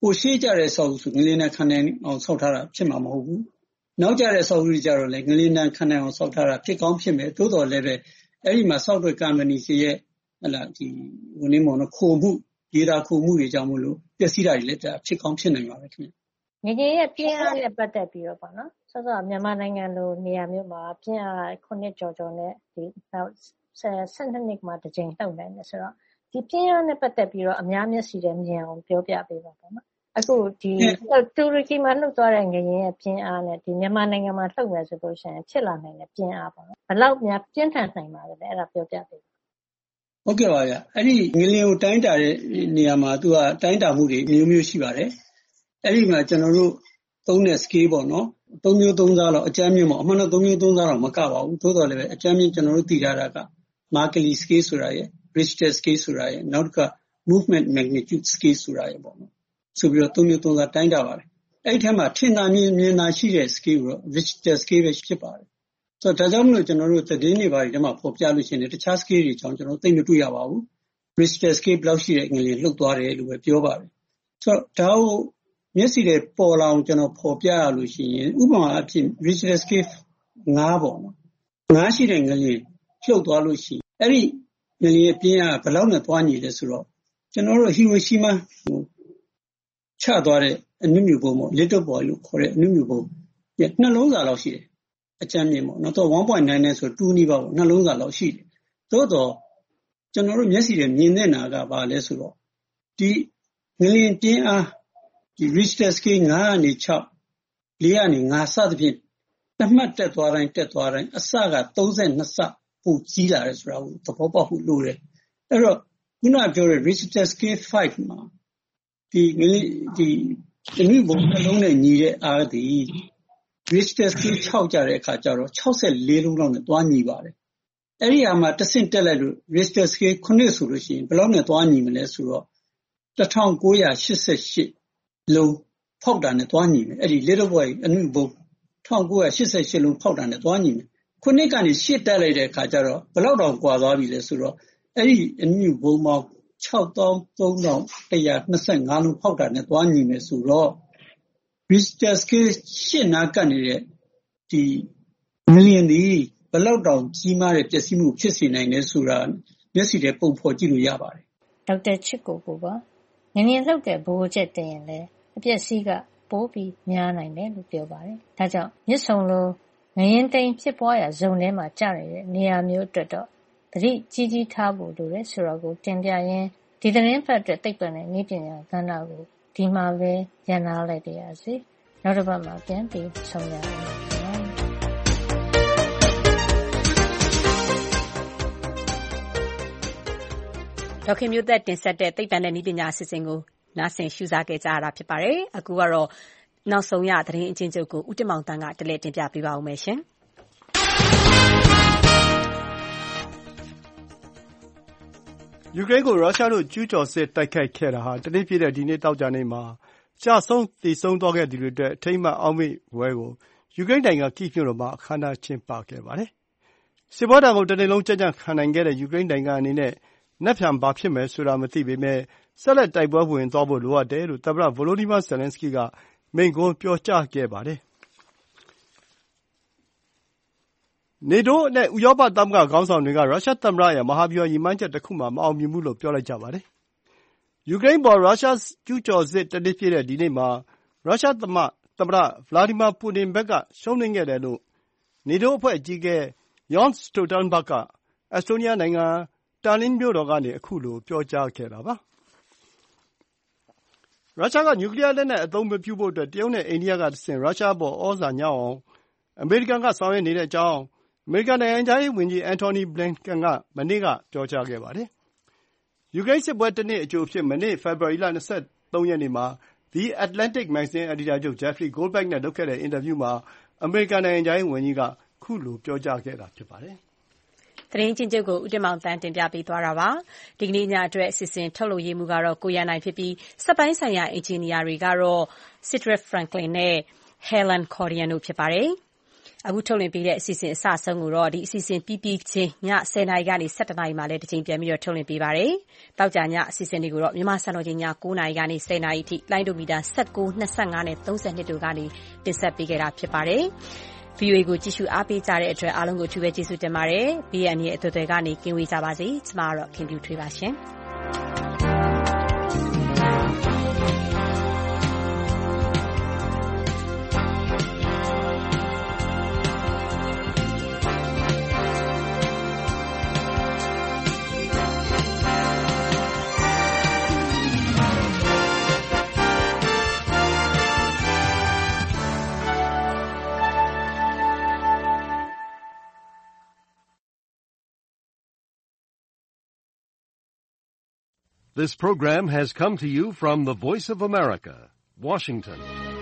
Speaker 7: ပိုရှေ့ကြတဲ့ဆောက်စုငလင်းနဲ့ခံနိုင်အောင်ဆောက်ထားတာဖြစ်မှာမဟုတ်ဘူးနောက်ကြတဲ့ဆောက်စုကြတော့လေငလင်းနဲ့ခံနိုင်အောင်ဆောက်ထားတာဖြစ်ကောင်းဖြစ်မယ်တိုးတော်လည်းပဲအဲ့ဒီမှာဆောက်တဲ့ company စီရဲ့ဟလာဒီဝင်နေမော်နော်ခိုမှုဒေတာခိုမှုတွေကြောင့်မလို့ပျက်စီးတာတွေလည်းဖြစ်ကောင်းဖြစ်နိုင်ပါပဲခင်ဗျ
Speaker 6: ငရေရဲ့ပြင်းအားနဲ့ပတ်သက်ပြီးတော့ပေါ့နော်ဆော့မြန်မာနိုင်ငံလိုနေရာမျိုးမှာပြင်းအား9ကျော်နဲ့ဒီနောက်12နှစ်မှာတစ်ကြိမ်လှုပ်နိုင်တယ်ဆိုတော့ဒီပြင်းအားနဲ့ပတ်သက်ပြီးတော့အများမျက်စိနဲ့မြင်အောင်ပြောပြပေးပါပေါ့နော်အခုဒီတူရကီမှာလှုပ်သွားတဲ့ငရေရဲ့ပြင်းအားနဲ့ဒီမြန်မာနိုင်ငံမှာလှုပ်မယ်ဆိုလို့ရှိရင်ဖြစ်လာနိုင်တဲ့ပြင်းအားပေါ့နော်ဘယ်လောက်များပြင်းထန်နိုင်ပါလဲအဲ့ဒါပြောပြပေး
Speaker 7: ဟုတ်ကဲ့ပါဗျအဲ့ဒီငလျင်ကိုတိုင်းတာတဲ့နေရာမှာသူကတိုင်းတာမှုတွေမျိုးရှိပါတယ်အဲ့ဒီမှာကျွန်တော်တို့သုံးတဲ့ scale ပေါ့နော်3မျိုး3စားလောက်အကြမ်းမြင့်ပေါ့အမှန်တော့3မျိုး3စားလောက်မကပါဘူးသို့တော်လည်းပဲအကြမ်းမြင့်ကျွန်တော်တို့သိထားတာက Mercalli scale ဆိုတာရယ် Richter scale ဆိုတာရယ်နောက်က movement magnitude scale ဆိုတာရယ်ပေါ့နော်ဆိုပြီးတော့3မျိုး3စားတိုင်းတာပါတယ်အဲ့ဒီထဲမှာထင်သာမြင်သာရှိတဲ့ scale ကို Richter scale ပဲဖြစ်ပါတယ်ဆိုတော့ဒါကြောင့်မလို့ကျွန်တော်တို့သတင်းတွေပါတယ်ဒီမှာပေါ်ပြလို့ရှိရင်တခြား scale တွေကြောင့်ကျွန်တော်သိမတွေ့ရပါဘူး Richter scale ဘယ်လောက်ရှိတဲ့ငလျင်လှုပ်သွားတယ်လို့ပဲပြောပါတယ်ဆိုတော့ဒါကိုမျက်စိနဲ့ပေါ်လာအောင်ကျွန်တော်ပေါ်ပြရလို့ရှိရင်ဥပမာအဖြစ် Richter scale 9ပေါ့နော်9ရှိတဲ့ငလျင်လှုပ်သွားလို့ရှိရင်အဲ့ဒီငလျင်ရဲ့ပြင်းအားဘယ်လောက်နဲ့သွားညီလဲဆိုတော့ကျွန်တော်တို့ဟီရိုရှီမာချသွားတဲ့အနုမြူပုံပေါ့ little boy လို့ခေါ်တဲ့အနုမြူပုံရဲ့နှလုံးစာလောက်ရှိတယ်အကြမ်းမြင်ပေါ့နော်တော့ 1.9 နဲ့ဆို2နီးပါးပေါ့နှလုံးစာလောက်ရှိတယ်သို့တော့ကျွန်တော်တို့မျက်စိနဲ့မြင်တဲ့နာကဘာလဲဆိုတော့ဒီငလျင်ပြင်းအားဒီ Richter scale 9ကနေ6 4ကနေ5စသဖြင့်တစ်မှတ်တက်သွားတိုင်းအစက32ဆပိုကြီးလာတယ်ဆိုတာကိုသဘောပေါက်ဖို့လိုတယ်အဲ့တော့ခုနပြောတဲ့ Richter scale 5မှာဒီအနုဘုံနှလုံးနဲ့ညီတဲ့အားသည် Richter scale 6ကြတဲ့အခါကျတော့64လုံးလောက်နဲ့တွားညီပါတယ်အဲ့ဒီအမှာတစ်ဆင့်တက်လိုက်လို့ Richter scale 9ဆိုလို့ရှိရင်ဘယ်လောက်နဲ့တွားညီမလဲဆိုတော့1988လုံးဖောက်တာနဲ့တွားညီမယ်အဲ့ဒီ little boy အနုဘုံ1988လုံးဖောက်တာနဲ့တွားညီမယ်ခုနှစ်ကနေ8တက်လိုက်တဲ့အခါကျတော့ဘယ်လောက်တောင်ကွာသွားပြီလဲဆိုတော့အဲ့ဒီအနုဘုံပေါင်း63,125လုံးဖောက်တာနဲ့တွားညီမယ်ဆိုတော့ Richter scale 8နားကပ်နေတဲ့ဒီမီလီယံဒီဘယ်လောက်တောင်ကြီးမားတဲ့ပျက်စီးမှုဖြစ်စေနိုင်လဲဆိုတာမျက်စိနဲ့ပုံဖော်ကြည့်လို့ရပါတယ်
Speaker 6: ဒေါက်တာချစ်ကိုပါငလျင်လှုပ်တဲ့ဘိုးချက်တင်ရင်လည်းအပျက်စီးကပိုးပြီးများနိုင်တယ်လို့ပြောပါတယ်။ဒါကြောင့်မြစ်ဆုံလိုငလျင်တိမ်ဖြစ်ပွားရာဇုံထဲမှာကျနေတဲ့နေရာမျိုးအတွက်တော့သတိကြီးထားဖို့လိုတယ်ဆိုတော့ကိုတင်ပြရင်းဒီသတင်းဖတ်အတွက်သိပ္ပံနဲ့နည်းပညာကဏ္ဍကိုဒီမှာပဲရန်နာလိုက်ပါရစေ။နောက်တစ်ပတ်မှာပြန်ပြီးဆုံရအောင်။
Speaker 2: ဒေါခင်မျိုးသက်တင်ဆက်တဲ့သိပ္ပံနဲ့နည်းပညာအစီအစဉ်ကိုနားဆင်ရှုစားခဲ့ကြရတာဖြစ်ပါတယ်။အခုကတော့နောက်ဆုံးရသတင်းအချင်းချုပ်ကိုဦးတင်မောင်တန်းကတလဲတင်ပြပေးပါဦးမယ်ရှင်။
Speaker 15: ယူကရိန်းကိုရုရှားတို့ကျူးကျော်စစ်တိုက်ခိုက်ခဲ့တာဟာတနေ့ပြည့်တဲ့ဒီနေ့သောကြာနေ့မှာကျဆုံးသေဆုံးသွားခဲ့သူတွေအတွက်အထိမ်းအမှတ်အောက်မေ့ပွဲကိုယူကရိန်းနိုင်ငံကိဗ်မြို့တော်မှာအခမ်းအနားကျင်းပခဲ့ပါတယ်။စစ်ပွဲဒဏ်ကိုတနေ့လုံးကြံ့ကြံ့ခံနိုင်ခဲ့တဲ့ယူကရိန်းနိုင်ငံအနေနဲ့နက်ဖြန်ဘာဖြစ်မယ်ဆိုတာမသိပေမဲ့ဆက်လက်တိုက်ပွဲဝင်သွားဖို့လိုအပ်တယ်လို့သမ္မတ Volodymyr Zelenskyy ကမိန့်ခွန်းပြောကြားခဲ့ပါတယ်။ နေတိုးနဲ့ဥရောပသမဂ္ဂခေါင်းဆောင်တွေကရုရှားသမ္မတရဲ့မဟာဗျူဟာရည်မှန်းချက်တခုမှမအောင်မြင်ဘူးလို့ပြောလိုက်ကြပါတယ်။ယူကရိန်းအပေါ်ရုရှားကျူးကျော်စစ်တနှစ်ပြည့်တဲ့ဒီနေ့မှာရုရှားသမ္မတ Vladimir Putin ဘက်ကရှုံးနိမ့်ခဲ့တယ်လို့နေတိုးအဖွဲ့အကြီးအကဲ Jens Stoltenberg က အက်စတိုးနီးယားနိုင်ငံတာလင်းမြို့တော်ကနေခုလိုပြောကြားခဲ့တာပါ။ရုရှားကနျူကလီးယားလက်နက်အသုံးမပြုဖို့အတွက်တရုတ်နဲ့အိန္ဒိယကတဆင့်ရုရှားအပေါ်ဩဇာညောင်းအောင်အမေရိကန်ကဆောင်ရွက်နေတဲ့အကြောင်းအမေရိကန်နိုင်ငံခြားရေးဝန်ကြီး Antony Blinken ကမနေ့ကပြောကြားခဲ့ပါတယ်။ယူကရိန်းစစ်ပွဲတနှစ်အကြိုအဖြစ်မနေ့ဖေဖော်ဝါရီလ23ရက်နေ့မှာ The Atlantic မဂ္ဂဇင်းအယ်ဒီတာချုပ် Jeffrey Goldberg နဲ့လုပ်ခဲ့တဲ့အင်တာဗျူးမှာအမေရိကန်နိုင်ငံခြားရေးဝန်ကြီးကခုလိုပြောကြားခဲ့တာဖြစ်ပါတယ်။
Speaker 2: သတင်းချင်းချုပ်ကိုဦးတင်မောင်တန်းတင်ပြပေးသွားတာပါ။ဒီကနေ့ညအတွက်အစီအစဉ်ထုတ်လုပ်ရေးမှူးကတော့ကိုရန်နိုင်ဖြစ်ပြီးစက်ပိုင်းဆိုင်ရာအင်ဂျင်နီယာတွေကတော့ Cedric Franklin နဲ့ Helen Cordian တို့ဖြစ်ပါတယ်။အခုထုတ်လွှင့်ပေးတဲ့အစီအစဉ်အစဆုံးကိုတော့ဒီအစီအစဉ်ပြီးချင်းည10:00 နာရီကနေ17:00 နာရီမှာလည်းတစ်ချိန်ပြန်ပြီးတော့ထုတ်လွှင့်ပေးပါတယ်။တောက်ကြညအစီအစဉ်တွေကိုတော့မြန်မာစံတော်ချိန်ည9:00 နာရီကနေ10:00 နာရီအထိလိုင်းဒိုမီတာ19, 25နဲ့32တို့ကနေတင်ဆက်ပေးခဲ့တာဖြစ်ပါတယ်။ VOA ကိုကြည့်ရှုအားပေးကြတဲ့အတွက်အားလုံးကိုအထူးပဲကျေးဇူးတင်ပါတယ်။ BN ရဲ့အသွယ်သွယ်ကနေကင်းဝေးကြပါစေ။ကျွန်မကတော့ခင်ဗျူထွေးပါရှင်။
Speaker 3: This program has come to you from the Voice of America, Washington.